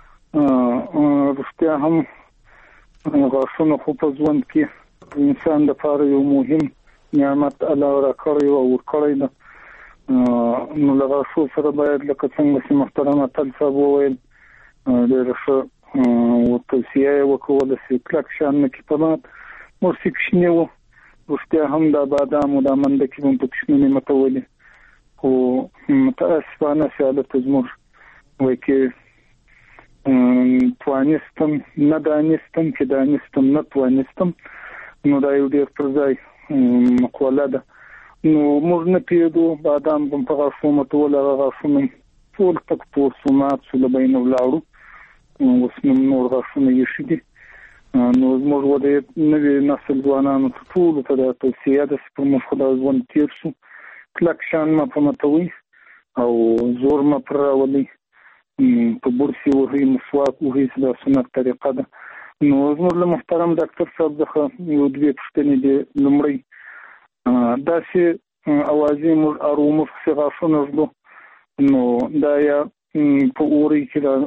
رښتیا هم غاښونه خو په ژوند کې د انسان لپاره یو مهم نعمت الله راکړی او ورکړی ده. نو له غاښو سره باید لکه څنګه چې محترم اتل صاحب وویل ډېره ښه توصیه یې وکړله چې کلک شیان نه کیپمات ورسې کوچني وو. رښتیا هم دا بادام او دا منډکې به هم په کوچني متولي، خو متاسفانه چې حالت زموږ وایي کې توانستم نه دانستم چې دانستم نه توانستم، نو دا یو ډېر پر ځای مقوله ده. نو موږ نه پیدو بادام بم په غاښو متول، هغه غاښونه ټول تک پور سومات سو له بین ولاړو، اوس نور غاښونه یې شي دي. نو موږ ودې نوې نسل ځوانانو ته ټول ته د توصیه ده چې په موږ خو دا ژوند تېر شو، کلک شان مه په متوي او زور مه پر راولئ، په برسې وهئ، مسواک وهئ، چې دا سنت طریقه ده. نو زموږ له محترم ډاکټر صاحب څخه یو دوې پوښتنې دي. لومړی داسې اوازې موږ ارو موږ چې غاښونه ږدو، نو دا یا په اورۍ کې دا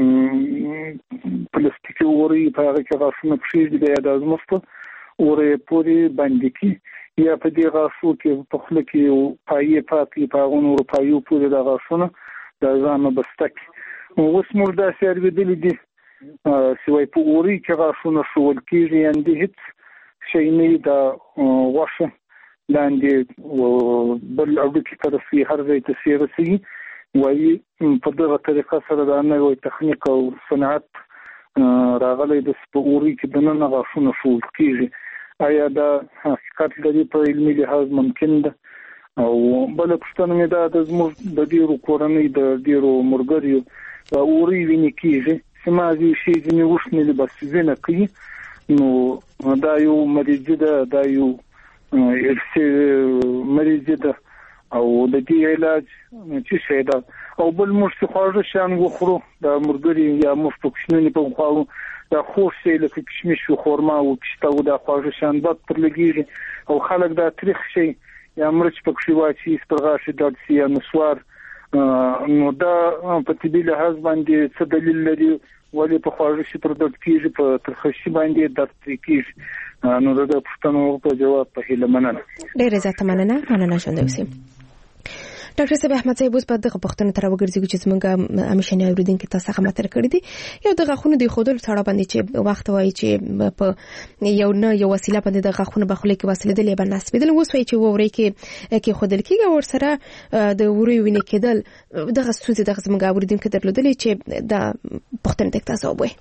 پلاستیکي اورۍ په هغه کې غاښونه کښېږدي، دا یا دا زموږ په اورۍ پورې باندې کړي، یا په دې غاښو کې په خوله کې یو پایې پاتې په هغو نورو پایو پورې دا غاښونه دا ځانه بسته کړي. اوس موږ داسې اورېدلي دي چې وایي په اورۍ کې غاښونه ښوول کېږي، یعنې هېڅ شی نه وي، دا غوښه لاندې بل اړوکي ته رسي، هر ځای ته سي رسي. وایي په دغه طریقه سره دا نوی تخنیک او صنعت راغلی د په اورۍ کې دننه غاښونه ښوول کېږي. آیا دا حقیقت لري په علمي لحاظ ممکن ده؟ او بله پوښتنه مې دا ده، زموږ د ډېرو کورنۍ د ډېرو ملګریو اورۍ وینې کېږي چې مازې شي ځینې وشنلي بس وینه کوي، نو دا یو مریضي ده، دا یو ارثي مریض ده او د دې علاج چې شي دا او بل موږ خواږه شان وخورو د مرګري یا موږ په کښنونی په خواو دا خوش شي لکه کشمش او خورما او کشته او د خواږه شان بد پر لګیږي او خلک دا تاریخ شي یا مرچ په کښي واچي سپرغاشي د سي نسوار نو دا په طبي لحاظ باندې څه دلیل لري ولې په خواږه شي پر د کیږي په ترخشي باندې د ترکیږي نو دا پښتنو په جواب په هله مننه ډېر زیاته مننه مننه شوندوي سي ډاکټر صاحب احمد صاحب اوس په دغه پښتنه تر وګرځي چې څنګه همیشنه اوریدونکو تاسو هغه متر کړی دي یو دغه خونه دی خودل تړه باندې چې وخت وایي چې په یو نه یو وسیله باندې دغه خونه بخله کې وسیله دی به نسب بدل اوس وایي چې ووري کې کې خودل کېږي ور سره د ووري ویني کېدل دغه ستونزې دغه څنګه اوریدونکو درلودلې چې د پښتنه تک تاسو وایي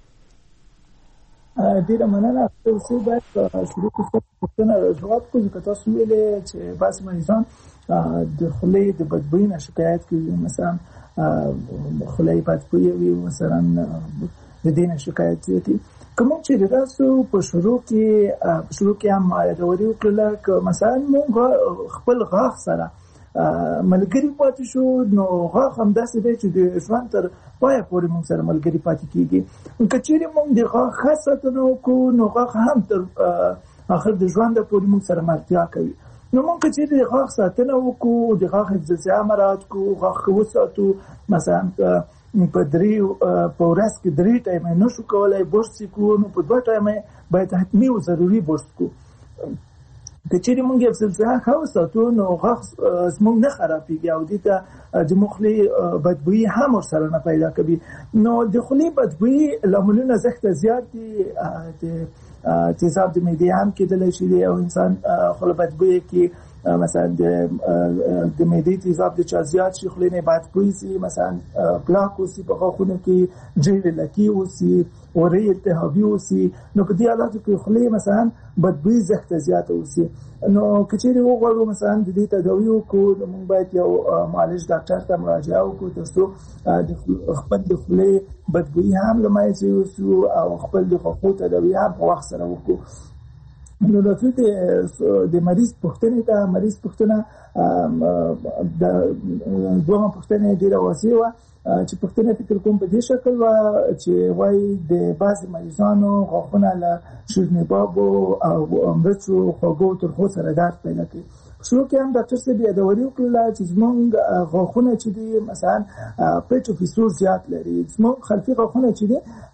ډیره مننه تاسو باید شروع کوو پښتنه جواب کوو چې تاسو ویلې چې باس مریضان د خلې د بدبوی نه شکایت کوي مثلا خلې بدبوی وي مثلا د دې نه شکایت کوي کوم چې تاسو په شروع کې په شروع کې هم یادوري وکړل ک مثلا موږ خپل غاښ سره ملګری پاتې شو نو غاښ هم داسې دی چې د ژوند تر پای پورې موږ سره ملګری پاتې کیږي کچېرې موږ د غاښ خاصه کو نو غاښ هم تر اخر د ژوند پورې موږ سره مرتیا کوي نو موږ چې د غاښ ساتنه وکړو د غاښ حفظ مراعات کو غاښ وساتو مثلا په درې په ورځ کې درې ټایمه نشو کولای برس کو نو په دوه ټایمه باید حتمي او ضروري برس کو کچېرې موږ یې حفظ خو ساتو نو غاښ زموږ نه خرابېږي او د د مخلي بدبوئی هم سره نه پیدا کوي نو د خلی بدبوئی لاملونه زخت زیات دي د تیزاب د معدې هم کېدلی شي او انسان خپل بدبوئی کې مثلا د د معدې تیزاب د چا زیات شي خلینه بدبوئی سي مثلا پلاک او سي په غاښونو کې جیل لکی او سي اوري التهابي او سي نو په دې حالاتو کې خلی مثلا بدبوئی زخت زیات او سي نو کچېرې وګورو مثلا د دې تداوی کو موږ باید یو معالج ډاکټر ته مراجعه وکړو ترڅو د خپل د خلی بدبوئی هم لمایځو او خپل د خپل تداوی هم په وخت سره وکړو نو راځي د مریض پوښتنه ته مریض پوښتنه د دوه پوښتنه ډیره واسیه چې پښتنه فکر کوم په دې شکل وا چې وای د بعض مریضانو غاښونه له شورنباب او مرچو خوږو تر خو سره درد پیدا کوي شو کې هم ډاکټر صاحب یادوري وکړه چې زمونږ غاښونه چې دي مثلا پیټو فیسور زیات لري زمونږ خلفي غاښونه چې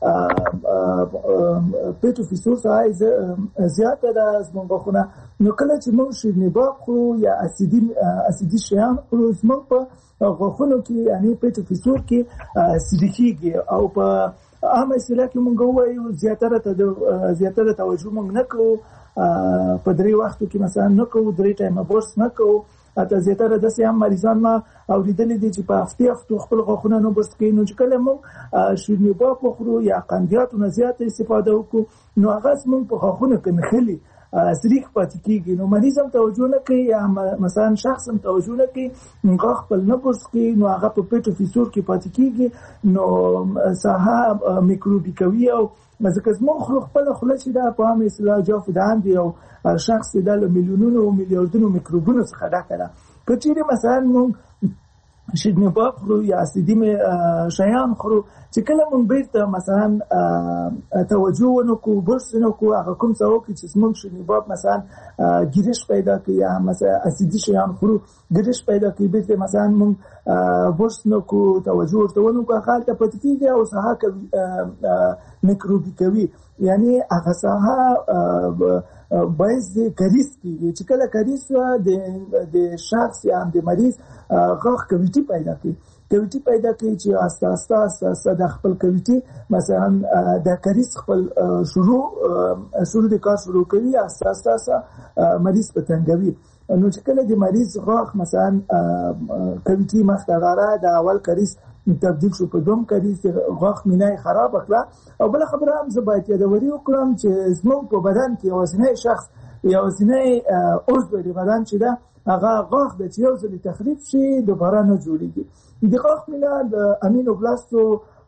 دي پیټو فیسور زیات ده زمونږ غاښونه نو کله چې موږ شورنباب خو یا اسیدي اسیدي شیان خو زمونږ په غاښونو کې یعنی پیټو فیسور کې سیدیکيږي او په عامه اصطلاح کې موږ وایو زیاتره ته زیاتره توجه موږ نه کوو په درې وختو کې مثلا نه کوو درې ټایمه برس نه کوو اته زیاتره د سیام مریضان ما اوریدل دي چې په هفته هفته خپل غاښونه نو برس کوي نو چې کله موږ شورنباب خورو یا قندیاتو نه زیات استفاده وکړو نو هغه موږ په غاښونو کې نخلي سریخ پاتې کیږي نو مریض هم توجه نه کوي یا مثلا شخص هم توجه نه کوي غاښ خپل نه برس کوي نو هغه په پیټو فیسور کې پاتې کیږي نو ساحه میکروبي کوي او ځکه زموږ خپل خله چې دا په عامه اصطلاح جافدان دی او شخص د میلیونونو او میلیاردونو میکروبونو څخه ډک ده کچېرې مثلا موږ شورنباب خورو یا اسیدي شیان خورو چې کله مونږ بیرته مثلا توجه ونکړو برس ونکړو هغه کوم څه وکړي چې زموږ شورنباب مثلا ګرش پیدا کوي یا مثلا اسیدي شیان خورو ګرش پیدا کوي بیرته مثلا مونږ برس نکړو توجه ورته ونکړو هغه ته پاتې کېږي او ساحه کوي میکروبي کوي یعنی هغه ساحه باعث د کریس کېږي چې کله کریس د شخص یا د مریض غاښ کویټي پیدا کوي کویټي پیدا کوي چې اساسا اساسا د خپل کویټي مثلا د کریس خپل شروع شروع د کار شروع کوي اساسا مریض په تنګوي نو چې کله د مریض غاښ مثلا کویټي مختغاره د اول کریس تبدیل شو په دوم کریس غاښ مینای خراب کړه او بل خبره هم زه باید یادوري وکړم چې زموږ په بدن کې وزنه شخص یا وزنه عضو د بدن چې ده هغه غاښ د چې یو ځل تخریب شي دوباره نه جوړیږي د غاښ مینا د امینو بلاستو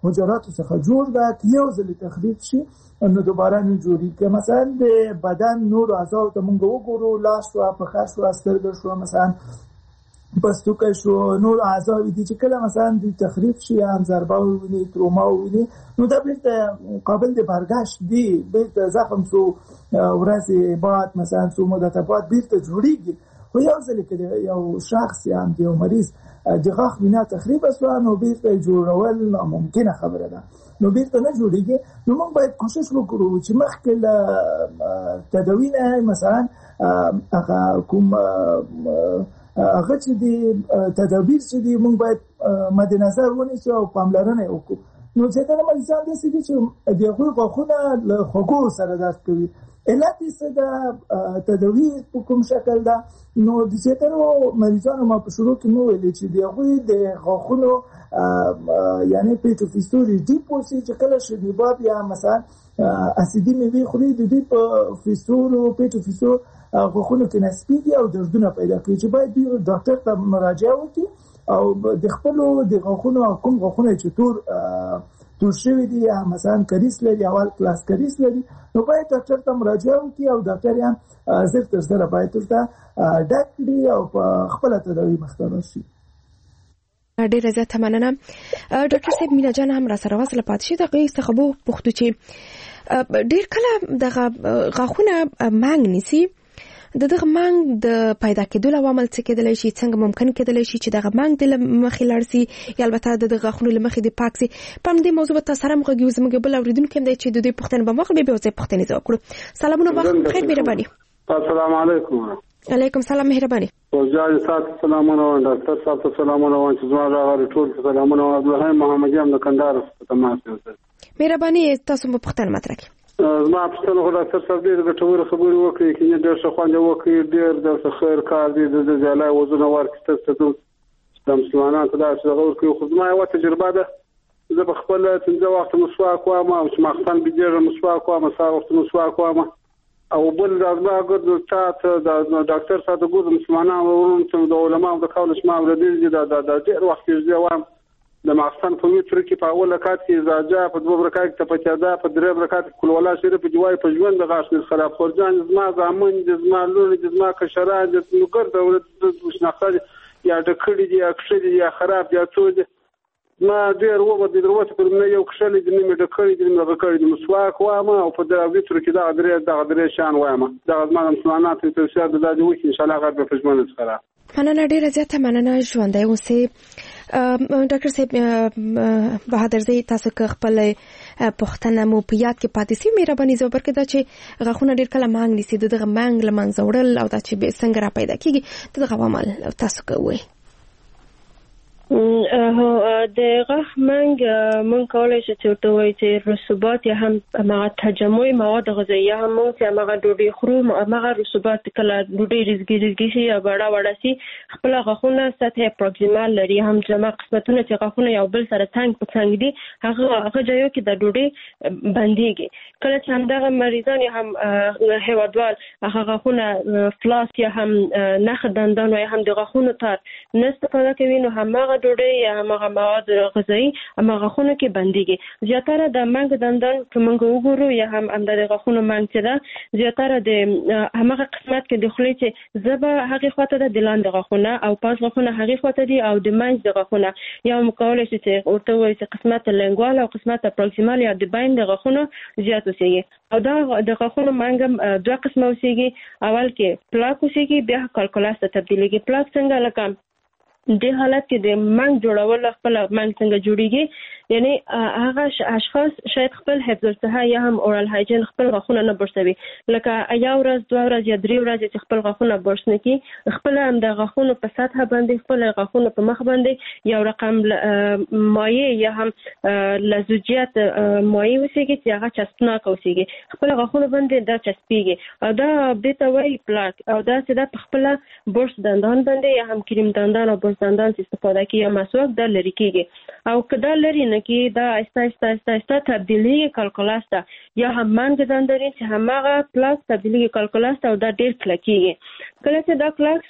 مجرات څخه جوړ ده چې یو ځل تخریب شي نو دوباره نه جوړیږي. مثلا د بدن نور اعضاء ته موږ وګورو، لاس شو، پښه شو، سترګې شو، مثلا پستوکه شو، نور اعضاء دي چې کله مثلا د تخریب شي یا ضربه وویني، تروما وویني، نو دا بیرته قابل د برگشت دي، بیرته زخم سو ورځې بعد مثلا سو مدت بعد بیرته جوړیږي. خو یو ځل کې یو شخص یا د یو مریض د غاښ وینا تخریب شو نو بیرته جوړول ناممکنه خبره ده، نو بیرته نه جوړیږي. نو موږ باید کوشش وکړو چې مخکې له تداوی نه مثلا هغه کوم هغه چې د تدابیر چې دی موږ باید مد نظر ونیسو او پاملرنه وکړو. نو چې دا مریضان داسې دي چې د هغوی غاښونه له خوږو سره درد کوي. علت یې څه ده؟ تداوی په کوم شکل ده؟ نو د زیاترو مریضانو ما په شروع کې مو ویلي چې د هغوی د غاښونو یعنی پیټو فیستوري ډیپوسی چې کله شدیباب یا مثلا اسیدي میوې خوري د دې په فیستورو پیټو فیستورو غاښونو کې نسبي دي او دردونه پیدا کوي چې باید دوی ډاکټر ته مراجعه وکړي او د خپلو د غاښونو کوم غاښونه چې تور تور شوي دي یا مثلا کریس لري، اول کلاس کریس لري، نو باید ډاکټر ته مراجعه وکړي او ډاکټر یې زر تر زره باید ورته ډاک کړي او په خپله تداوي مخته راشي. ډیره زیاته مننه. ډاکټر صاحب مینا جان هم را سره وصله پاتې شي. دغه څخه به پوښتو چې ډیر کله دغه غاښونه مانګ نیسي، د دغه مانګ د پیدا کېدو عوامل څه کېدلی شي؟ څنګه ممکن کېدلی شي چې دغه مانګ د مخې لاړ سي یا البته د غاښونو له مخې د پاک سي؟ په همدې موضوع به تاسو سره همغږي زموږ بل اورېدونکي هم دی چې د دوی پوښتنه به واخلو، بیا به ورته پوښتنې ځواب کړو. سلامونه، وخت بخیر، مهرباني. السلام علیکم. علیکم سلام، مهرباني. وجای سات سلامونه ډاکټر صاحب ته سلامونه وایم چې زما راغلي ټول سلامونه. عبدالرحیم محمدی هم د کندهار څخه تماس یم. مهرباني تاسو مو پوښتنه مطرح کړئ. زما پوښتنه خو ډاکټر صاحب ډېرې ګټورې خبرې وکړې، کې ډېر ښه خوند وکړي، ډېر درته خیر کار دی، د ځاله وزونه ورکړي ته د مسلمانانو ته داسې دغه ورکوي. خو زما یوه تجربه ده، زه په خپله پنځه وخته مسواک وایم او چې ماخستن بېدېږم مسواک وایم، سهار وخته مسواک وایم. او بل دا زما ګرد تا ته د ډاکټر صاحب د ګرد مسلمانانو ورونو ته د علماو د قول چې ما اورېدلي دي، د ډېر وخت کېږدی وایم د ماخستن په وتر کې په اول رکعت کې زاجا، په دوه رکعت کې تپچادا، په درې رکعت کې کل ولا شریف په جوای په ژوند د غاښ نه خراب خورجان زما زامن د زما لور د زما کشران د نوکر د شناخته یا د کړي دي یا کښلي دي یا خراب دي څو دي ما ډېر وګور د دروازه پر نه یو کښلي دي نه د کړي دي نه کړي دي مسواک وایم او په دغه وتر کې دا درې دا درې شان وایم. دا زما مسلمانانو ته توصیه ده د وکړي ان شاء الله غږ په ژوند سره. مننه، ډیره زیاته مننه. ژوندی اوسئ. ډاکټر صاحب بهادر زی، تاسو که خپل پوښتنه مو په یاد کې پاتې سي مهرباني ځواب ورکړئ. دا چې غاښونه ډېر کله مانګ نیسي، دغه مانګ له منځه وړل او دا چې څنګه را پیدا کېږي دغه عوامل تاسو کوئ. هو د غاښ مانګ مونږ کولای شو چې ورته وایو چې رسوبات یا هم هغه تجمع مواد غذایي هم مونږ چې هغه ډوډۍ خورو هغه رسوبات کله ډوډۍ رزګي رزګي شي یا وړه وړه شي خپل غاښونه سطح پروکسیمال لري، هم جمع قسمتونه چې غاښونه یو بل سره څنګ په څنګ دي هغه هغه ځایو کې د ډوډۍ بنديږي. کله چې همدغه مریضان یا هم هیوادوال هغه غاښونه فلاس یا هم نخ دندان یا هم د غاښونو تار نه استفاده کوي نو همغه ډوډۍ یا هغه مواد غذایی هغه خونه کې بنديږي. زیاتره د منګ دندان چې موږ وګورو یا هم د غاښونو منګ چې ده زیاتره د هغه قسمت کې د خولې چې زبه هغه خواته ده د لاندې غاښونه او پاس غاښونه هغه خواته دي او د منځ د غاښونه یا مکولای شي چې ورته وایي چې قسمت لنګوال او قسمت پروکسیمال یا د باین د غاښونو زیات اوسېږي. او دا د غاښونو منګ دوه قسمه اوسېږي، اول کې پلاک اوسېږي بیا کالکولاس ته تبدیلېږي. پلاک څنګه لکه د حالت کې د منګ جوړول خپل منګ څنګه جوړیږي، یعنی هغه اشخاص شاید خپل حفظ الصحه یا هم اورال هایجین خپل غاښونه نه برسوي، لکه یا ورځ دوه ورځې یا درې ورځې چې خپل غاښونه برس نه کړي، خپل هم د غاښونو په سطح باندې خپل غاښونو په مخ باندې یو رقم مایع یا هم لزوجیت مایع وسیږي چې هغه چسپناک وسیږي، خپل غاښونو باندې دا چسپیږي او دا د توي پلاک او دا چې د خپل برس دندان باندې یا هم کریم دندان او دندان استفاده کوي یا مسواک د لری کېږي او کدا لري نه کې دا استا استا استا استا تبدیلی کالکولاس ته یا هم منګ دندري چې همغه پلاس تبدیلی کالکولاس ته او دا ډیر کلکېږي. کله چې دا کلک سو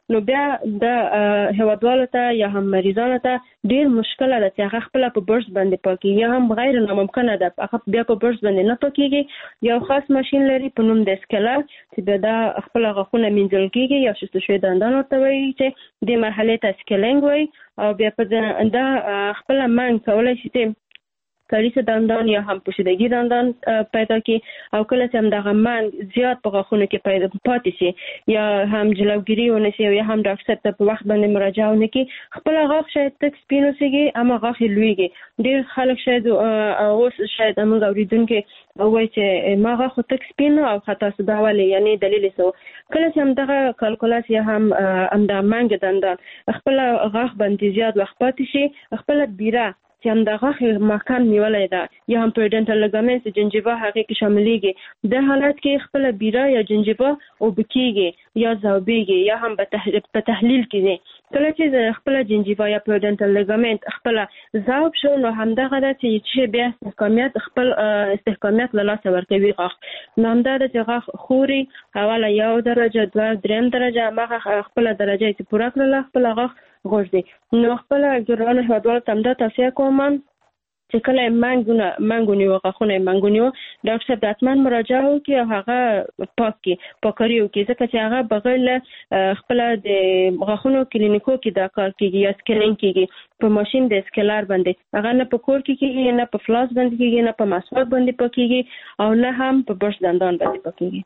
نو بیا د هیوادوالو ته یا هم مریضانو ته ډیر مشکل ده چې هغه خپل په برس باندې پاکي یا هم غیر ناممکنه ده هغه بیا په برس باندې نه پاکيږي یو خاص ماشين لري په نوم د سکلر چې بیا د خپل غاښونه مینځل کیږي یا شستو شوی دندان ورته وایي چې د مرحله ته سکلینګ وایي او بیا په دا خپل منګ کولای شي چې کاریسه دندان یا هم پوشیدگی دندان پیدا کی او کله چې هم دغه منګ زیات په غاښونو کې پیدا پاتې شي یا هم جلوګیری ونشي یا هم ډاکټر صاحب ته په وخت باندې مراجعه ونکړي خپل غاښ شاید تک سپین وسیږي اما غاښ لویږي ډیر خلک شاید اوس شاید موږ اوریدونکو وایي چې ما غاښ تک سپین او خطا سودا ولې یعنی دلیل څه کله چې هم دغه کالکولاس یا هم هم د منګ دندان خپل غاښ باندې زیات وخت پاتې شي خپل بیره چې هم د غاښ مکان نیولای ده یا هم پریډنټل لګامنټس جنجیوا هغه کې شاملېږي د حالت کې خپل بیره یا جنجیوا او بکیږي یا زاوبېږي یا هم په تحلیل کې کله چې خپل جنجیوا یا پریډنټل لګامنټ خپل زاوب شو نو همدغه د چې بیا استحکامیت خپل استحکامیت له لاسه ورکوي غاښ نو همدا د غاښ خوري اوله یو درجه دوه دریم درجه مغه خپل درجه چې پوره کړل خپل غاښ غوړ دي نو خپل ګرانو هیوادوالو ته دا توصیه کوم چې کله منګونه منګونی او غاښونه منګونی ډاکټر صاحب حتما مراجعه وکړي او هغه پاک کړي پاکري وکړي ځکه چې هغه بغیر خپل د غاښونو کلینیکو کې دا کار کیږي یا سکلینګ کیږي په ماشين د سکلر باندې هغه نه په کور کې کیږي نه په فلاس باندې کیږي نه په مسواک باندې پاکيږي او نه هم په برش دندان باندې پاکيږي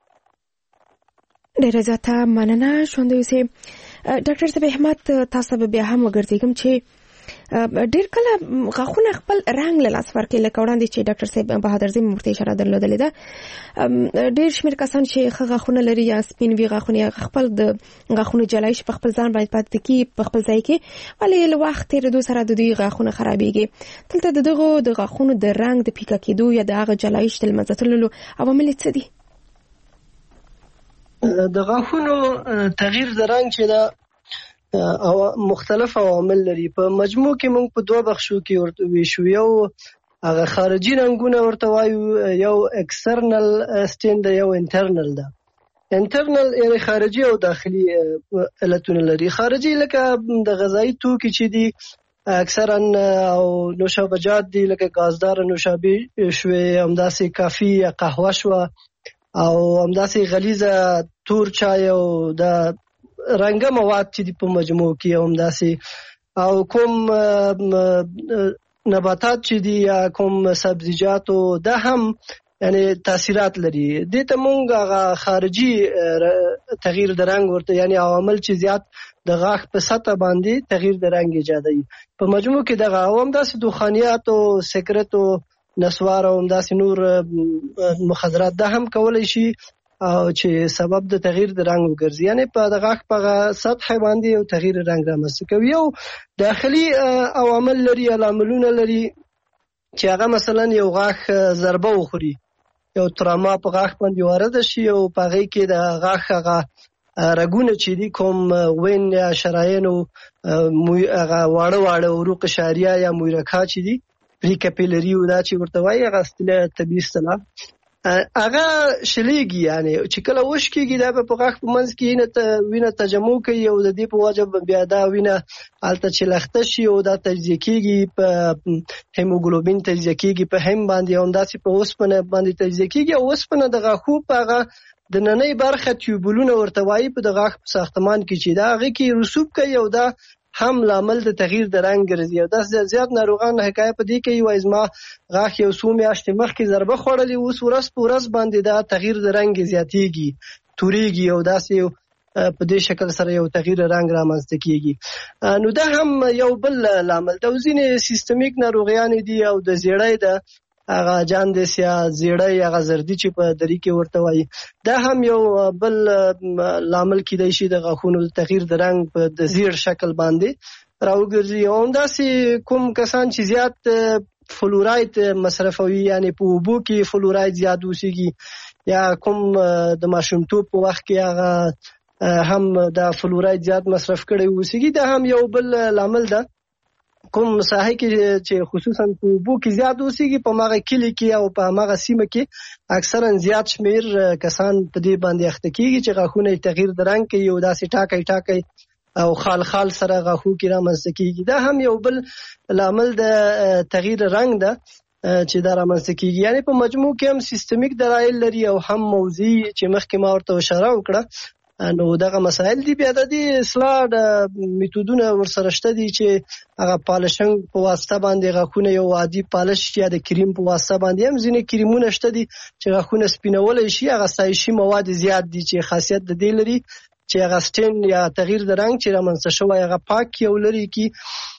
ډیره زیاته مننه شوندوي سي ډاکټر صاحب احمد تاسو به بیا هم وګرځېږم چې ډیر کله غاښونه خپل رنگ له لاس ورکړي لکه وړاندې چې ډاکټر صاحب بهادر زیم مرتي اشاره درلودلې ده ډیر شمیر کسان چې غاښونه لري یا سپین وی غاښونه خپل د غاښونو جلایش په خپل ځان باندې پاتې کی په خپل ځای کې ولې له وخت تیریدو سره د دوی غاښونه خرابېږي دلته د دغه د غاښونو د رنگ د پیکا کېدو یا د هغه جلایش تل مزتللو عوامل څه دي د غاښونو تغییر د رنگ چې دا او مختلف عوامل لري په مجموع کې موږ په دوه بخشو کې ورته ویشو یو هغه خارجي رنگونه ورته وایو یو ایکسترنل سټین دی یو انټرنل ده انټرنل یعنی خارجي او داخلي علتونه لري خارجي لکه د غذایی توکي چې دي اکثرا او نوشابجات دي لکه غازدار نوشابه شوي همداسې کافي یا قهوه شو او همداسې غلیظه تور چای او د رنګه مواد چې په مجموع کې همداسې او کوم نباتات چې دي یا کوم سبزیجات او د هم یعنی تاثیرات لري د ته مونږ هغه خارجي تغییر د رنگ ورته یعنی عوامل چې زیات د غاښ په سطح باندې تغییر د رنگ ایجادوي په مجموع کې د غاوم داسې دخانیات او سیګریټ او نسوار او همداسې نور مخدرات د هم کولای شي او چې سبب د تغییر د رنگ وګرځي یعنی په د غاښ په سطح باندې یو تغییر رنگ رامنځته کوي یو داخلي عوامل لري عواملونه لري چې هغه مثلا یو غاښ ضربه وخوري یو تراما په غاښ باندې وارد شي او په هغه کې د غاښ هغه رګونه چې دي کوم وین یا شرايين او هغه واړه واړه عروق شاریه یا مویرکا چې دي پری کپیلری او دا چې ورته وایي هغه ستله طبي اصطلاح هغه شلیږي یعنی چې کله وشکیږي دا په غاښ په منځ کې نه وینه تجمع کوي او د دې په وجه بیا دا وینه الته چې لخته شي او دا تجزیه کیږي په هیموګلوبین تجزیه کیږي په هم باندې او داسې په اوسپنه باندې تجزیه کیږي او اوسپنه د غاښو په هغه د ننۍ برخه ټیوبولونه ورته وایي په د غاښ په ساختمان کې چې دا هغه کې رسوب کوي او دا هم لامل د تغییر د رنگ ګرځي او دا زیات ناروغان حکایت په دې کوي وایي زما غاښ یو څو میاشتې مخکې ضربه خوړلې اوس ورځ په ورځ باندې دا تغییر د رنگ زیاتېږي تورېږي او داسې په دې شکل سره یو تغییر رنگ رامنځته کیږي نو دا هم یو بل لامل د ځینې سیستمیک ناروغیان دي او د زیړی د هغه جاندیس یا زیړی هغه زردی چې په دری کې ورته وایي دا هم یو بل لامل کیدای شي د غاښونو تغییر د رنگ په د زیړ شکل باندې راوګرځي او همداسې کوم کسان چې زیات فلوراید مصرفوي یعنی په اوبو کې فلوراید زیات اوسېږي یا کوم د ماشومتوب په وخت کې هغه هم د فلوراید زیات مصرف کړي اوسېږي دا هم یو بل لامل ده کوم ساحه کې چې خصوصا په بو کې زیات اوسېږي په ماغه کلی کې او په ماغه سیمه کې اکثرا زیات شمیر کسان په دې باندې اخته کیږي چې غاښونه تغییر درنګ کوي او داسې ټاکي ټاکي او خال خال سره غاښو کې رامنځته کیږي. دا هم یو بل لامل د تغییر رنګ ده چې دا رامنځته کیږي. یعنی په مجموع کې هم سیستمیک دلایل لري او هم موضوعي چې مخکې ما ورته اشاره وکړه. نو دغه مسائل دي. بیا د دې اصلاح د میتودونه ورسره شته دي چې هغه پالشنګ په واسطه باندې غاښونه یو عادي پالش یا د کریم په واسطه باندې هم ځینې کریمونه شته دي چې غاښونه سپینولای شي. هغه سایشي مواد زیات دي چې خاصیت د دې لري چې هغه سټین یا تغییر د رنګ چې رامنځته شوی هغه پاک یو لري کی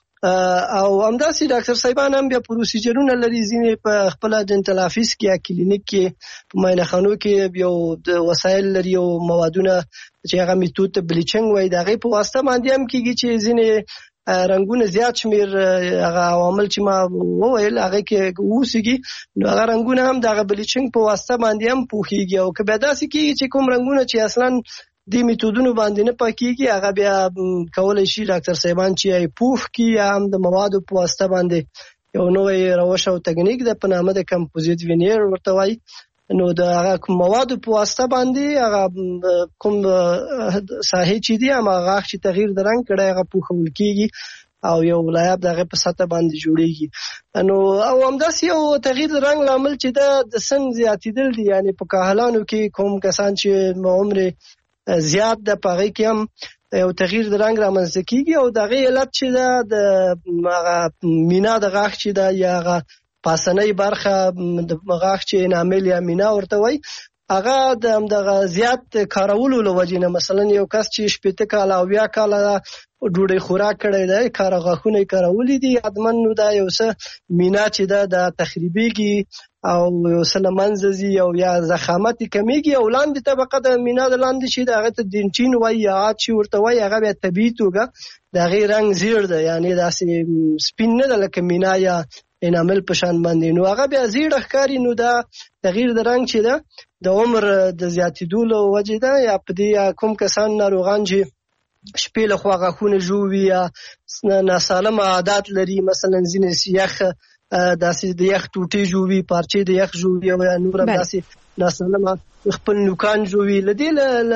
او همداسې ډاکټر صاحبان هم بیا پروسیجرونه لري. ځینې په خپل ډنټل افیس کې یا کلینیک کې په معاینخانو کې یو د وسایل لري او موادونه چې هغه میتود بلیچنګ وایي د هغې په واسطه باندې هم کېږي چې ځینې رنګونه زیات شمیر هغه عوامل چې ما وویل هغه کې اوسېږي نو هغه رنګونه هم د هغه بلیچنګ په واسطه باندې هم پوښیږي. او که بیا داسې کېږي چې کوم رنګونه چې اصلا د میتودونو باندې نه پاکيږي هغه بیا کولای شي ډاکټر صاحبان چې پوف کی یا هم د موادو په واسطه باندې یو نوې روش او تکنیک د په نامه د کمپوزیت وینیر ورته وایي. نو د هغه موادو په واسطه باندې هغه کوم ساحې چې دي هغه غاښ چې تغییر د رنګ کړي هغه پوښول کیږي او یو ولایت دغه په سطح باندې جوړیږي. نو او همداسې یو تغییر د رنګ لامل چې د سن زیاتیدل دي. یعنی په کاهلانو کې کوم کسان چې عمر زیات د پاره کې هم یو تغییر د رنګ رامنځته کیږي او دغه علت چې دا د هغه مینا د غاښ چې دا یا هغه پاسنۍ برخه د غاښ چې نامل یا مینا ورته وایي هغه د دغه زیات کارولو له وجې نه مثلا یو کس چې شپېته کاله او بیا کاله ډوډۍ خوراک کړی دی کار غاښونه یې کارولي دي حتما نو دا یو څه مینا چې دا د تخریبیږي او یو څه له منځه ځي او یا ضخامت یې کمیږي او لاندې طبقه د مینا د لاندې چې د هغې ته دینچین وایي یا عاد چې ورته وایي هغه بیا طبیعي توګه د هغې رنګ زیړ دی. یعنې داسې سپین نه ده لکه مینا یا انامل په شان باندې. نو هغه بیا زیړه ښکاري. نو دا تغییر د رنګ چې ده د عمر د زیاتېدو له وجې ده یا په دې کوم کسان ناروغان چې شپې له خوا غاښونه ژووي یا ناسالمه عادات لري مثلا ځینې یخ داسې د یخ ټوټې ژووي پارچې د یخ ژووي او نور هم داسې ناسالمه خپل نوکان ژووي له دې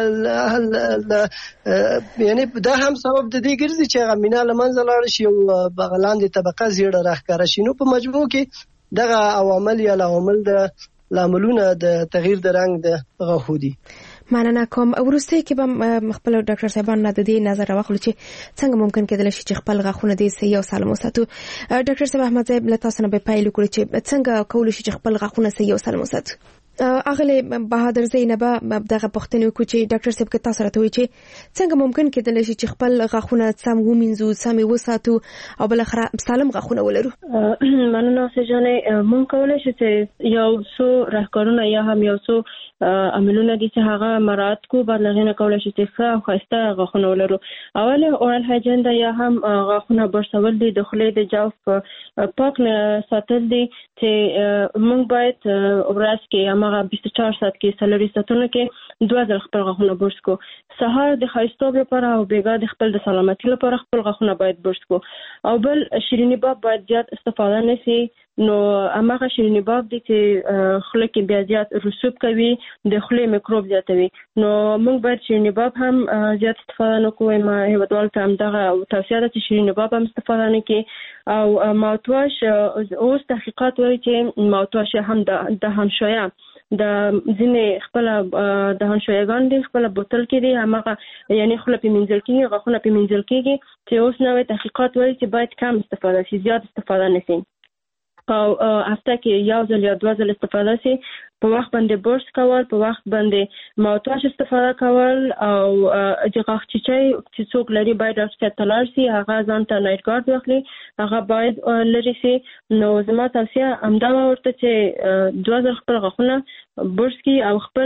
یعنی دا هم سبب د دې ګرځي چې هغه مینا له منځه لاړه شي او هغه لاندې طبقه زیړه راښکاره شي. نو په مجموع کې دغه عوامل یا عوامل د لاملونه د تغییر د رنګ د غاښو دي. مننه کوم. وروسته کې به خپل ډاکټر صاحبان نه د دې نظر راوخلو چې څنګه ممکن کېدل شي چې خپل غاښونه دې صحیح او سالم وساتو. ډاکټر صاحب احمد صاحب له تاسو نه به پیل وکړو چې څنګه کولای شي چې خپل غاښونه صحیح او سالم وساتو. اغله بهادر زینب دغه پښتنو کو چې ډاکټر صاحب کې تاسو راته وی چې څنګه ممکن کېدل شي چې خپل غاښونه سم ومینځو سم وساتو او بل اخر سالم غاښونه ولرو. مننه سجانه مونږ کولای شو چې یو څو راهکارونه یا هم یو څو عملونه دي چې هغه مراعات کو باندې نه کولای شي چې ښه او ښایسته غاښونه ولرو. اول اورال هایجین دا یا هم غاښونه برسول دي د خولې د جوف پاک ساتل دي چې مونږ باید ورځ کې هغه بیست و چهار ساعت کې سلوري ساعتونو کې دوه ځله خپل غاښونه برس کو. سهار د ښایستوب لپاره او بیګا د خپل د سلامتۍ لپاره خپل غاښونه باید برس کو. او بل شیرینی باب باید زیات استفاده نشي. نو هغه شیرینی باب دي چې خوله کې بیا زیات رسوب کوي د خولې میکروب زیاتوي. نو موږ باید شیرینی باب هم زیات استفاده نه کوو. ما هیوادوالو ته هم دغه توصیه ده چې شیرینی باب هم استفاده نه کړي. او ماوتواش اوس تحقیقات وایي چې ماوتواش هم د دهانشویه د ځینې خپل د هانشویګان دي خپل بوتل کې دي هغه یعنی خپل په منځل کې غاښونه په منځل کې چې اوس نوې تحقیقات وایي چې باید کم استفاده شي زیات استفاده نه شي. او هفته کې یو ځل یا دوه ځل استفاده شي. په وخت باندې برس کول په وخت باندې ماوتواش استفاده کول او د غاښ چیچي چې څوک لري باید ډاکټر ته لاړ شي هغه ځان ته نایټ ګارد واخلي هغه باید لري شي. نو زما توصیه همدا ورته چې دوه ځل خپل غاښونه برس کی او خپل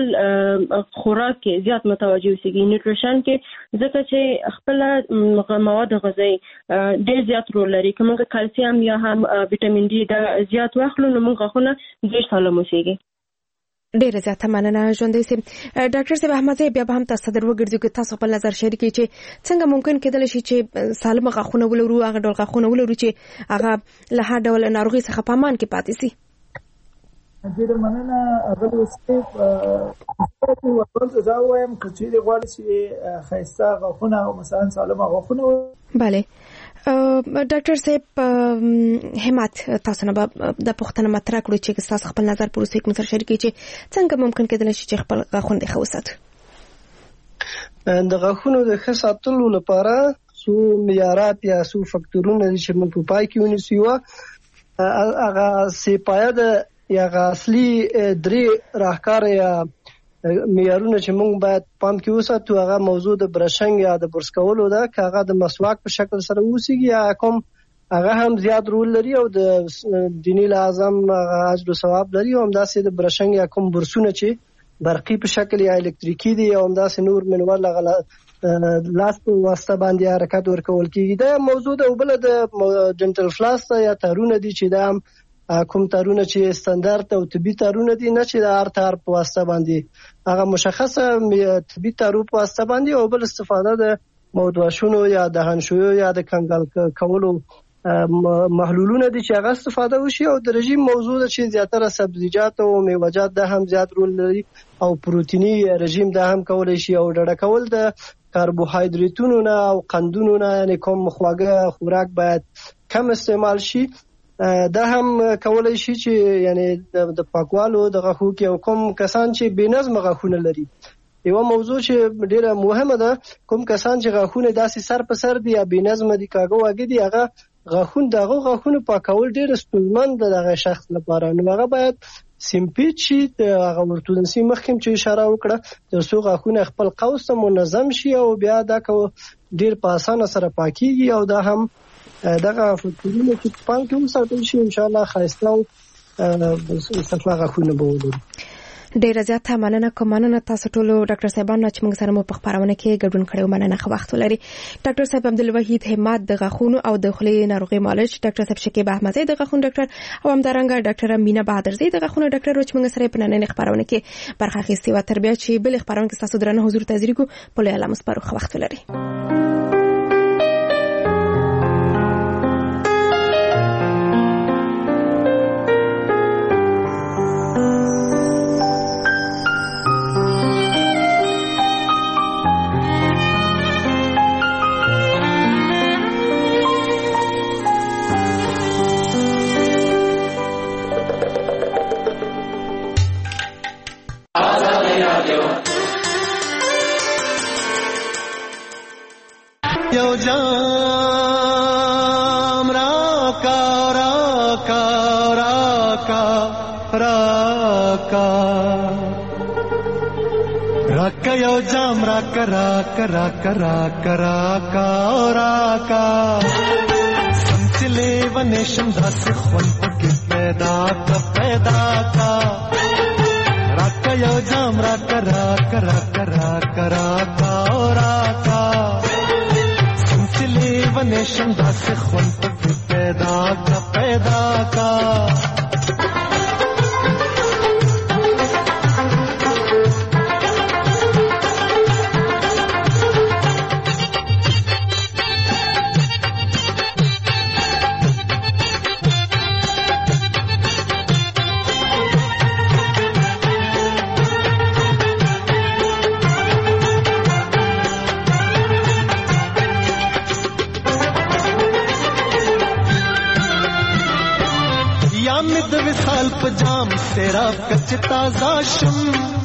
خوراک کې زیات متوجه اوسئ نیوټریشن کې ځکه چې خپل مواد غذایی ډېر زیات رول لري. کومه کلسیم یا هم وټامین ډي دا زیات واخلو نو موږ غاښونه ډېر سالم اوسئ. ډیره زیاته مننه ژوندۍ سي. ډاکټر صاحب احمد بیا به هم تاسو در وګرځو چې تاسو خپل نظر شریکي چې څنګه ممکن کېدل شي چې سالم غاښونه ولرو، هغه ډول غاښونه ولرو چې هغه له هر ډول ناروغي څخه په امان کې پاتې شي. ډیره مننه. هغه اوسې په ورته زه وایم چې د غواړي چې خیسته غاښونه او مثلا سالم غاښونه. bale ډاکټر صاحب همت تاسو نه د پښتنه مطرح کړو چې تاسو خپل نظر پر اوسې کوم سره شریکي چې څنګه ممکن کېدل شي چې خپل غاښونه ښه وساتو. د غاښونو د ښه ساتلو لپاره څو معیارات یا څو فکټورونه چې موږ په پای کې ونیسو، هغه سپایه د یا اصلي درې راهکار یا معیارونه چې موږ باید پام کې وساتو. هغه موضوع د برشنګ یا د برس کولو ده، که هغه د مسواک په شکل سره وسیږي یا کوم هغه هم زیات رول لري او د دیني لازم اجر او ثواب لري، او همداسې د برشنګ یا کوم برسونه چې برقي په شکل یا الکتریکي دي او همداسې نور منول هغه لاس په واسطه باندې حرکت ورکول کیږي. دا موضوع ده. او بل د ډنټل فلاس یا تارونه دي چې دا کوم تارونه چې ستاندارد او طبي تارونه دي، نه چې د هر تار په واسطه باندې هغه مشخصه طبي تارو په واسطه باندې، او بل استفاده د مودواشونو یا د هنشویو یا د کنګل کولو محلولونه دي چې هغه استفاده وشي. او د رژیم موضوع ده چې زیاتره سبزیجات او میوه‌جات ده هم زیات رول لري، او پروتینی رژیم ده هم کولای شي، او ډډه کول د کاربوهایدریتونو نه او قندونو نه، یعنی کوم خواږه خوراک باید کم استعمال شي. دا هم کولای شي چې یعنی د پاکوالو د غاښو کې او کوم کسان چې بې نظمه غاښونه لري. یو موضوع چې ډیره مهمه ده، کوم کسان چې غاښونه داسې سر په سر دي یا بې نظمه دي، کاږه واګه دي، هغه غاښونه دغه غاښونه پاکول ډیره ستونزمن ده دغه شخص لپاره. نو هغه باید سیمپیچ شي، هغه ورتونسي مخکې چې اشاره وکړه تر څو غاښونه خپل قوس ته منظم شي او بیا دا کو ډیر په اسانه سره پاکيږي. او دا هم دغه فکرونه چې پام کې وساتل شي ان شاء الله خاصه او صفه غاښونه به ولري. ډیره زیاته مننه کوم. مننه تاسو ټول ډاکټر صاحبانو چې موږ سره مو په خبرونه کې ګډون کړو. مننه خو وخت ولري. ډاکټر صاحب عبدالوحید همت د غاښونو او د خولې ناروغي معالج، ډاکټر صاحب شکیب احمدزی د غاښونو ډاکټر، او همدارنګه ډاکټر مینا بهادرزی د غاښونو ډاکټر چې موږ سره په نننې خبرونه کې برخه اخیستې و. تر بیا چې بل خبرونه کې تاسو درنه حضور ته ځریږو په لوی الله مسپارو. خو وخت ولري. جام راکا راکا راکا راکا راکا یو جام راکا راکا راکا راکا راکا راکا سمچلے ونیشم داس خون پکی پیدا کا پیدا کا راکا یو جام راکا راکا راکا راکا راکا راکا ونیشم داس خون پکی پیدا کا پیدا کا پجام تیرا کچ تازہ شم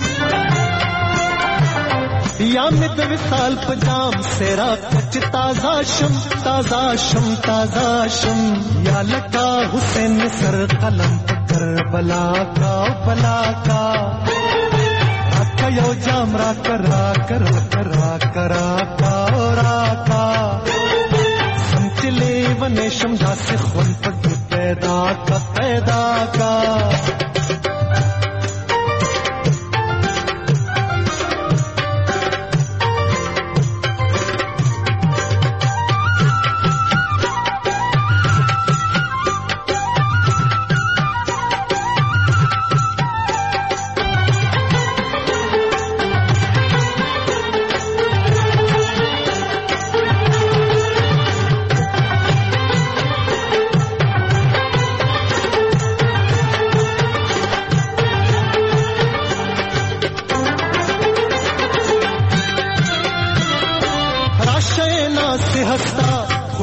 یا مد وصال پجام تیرا کچ تازہ شم تازہ شم تازہ شم یا لگا حسین سر قلم کر بلا کا بلا کا راکا یو جام راکا راکا راکا راکا راکا راکا سمچلے ونیشم داس خون پکی پیدا کا پیدا کا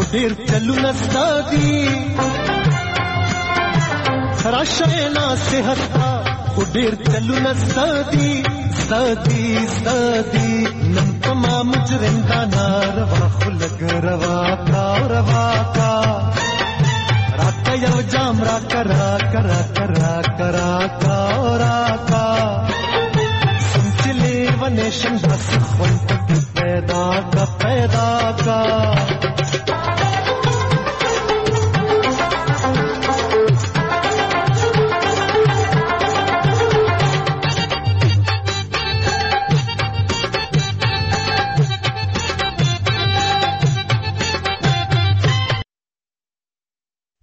ډیر چلو نستادي راشینا صحت تا ډیر چلو نستادي ستادي ستادي نن تمام مجرم کا ناروا خلق روا کا روا کا راکا یو جام راکا راکا راکا راکا راکا راکا سنچلے ونیشن بس خوان تک پیدا کا پیدا کا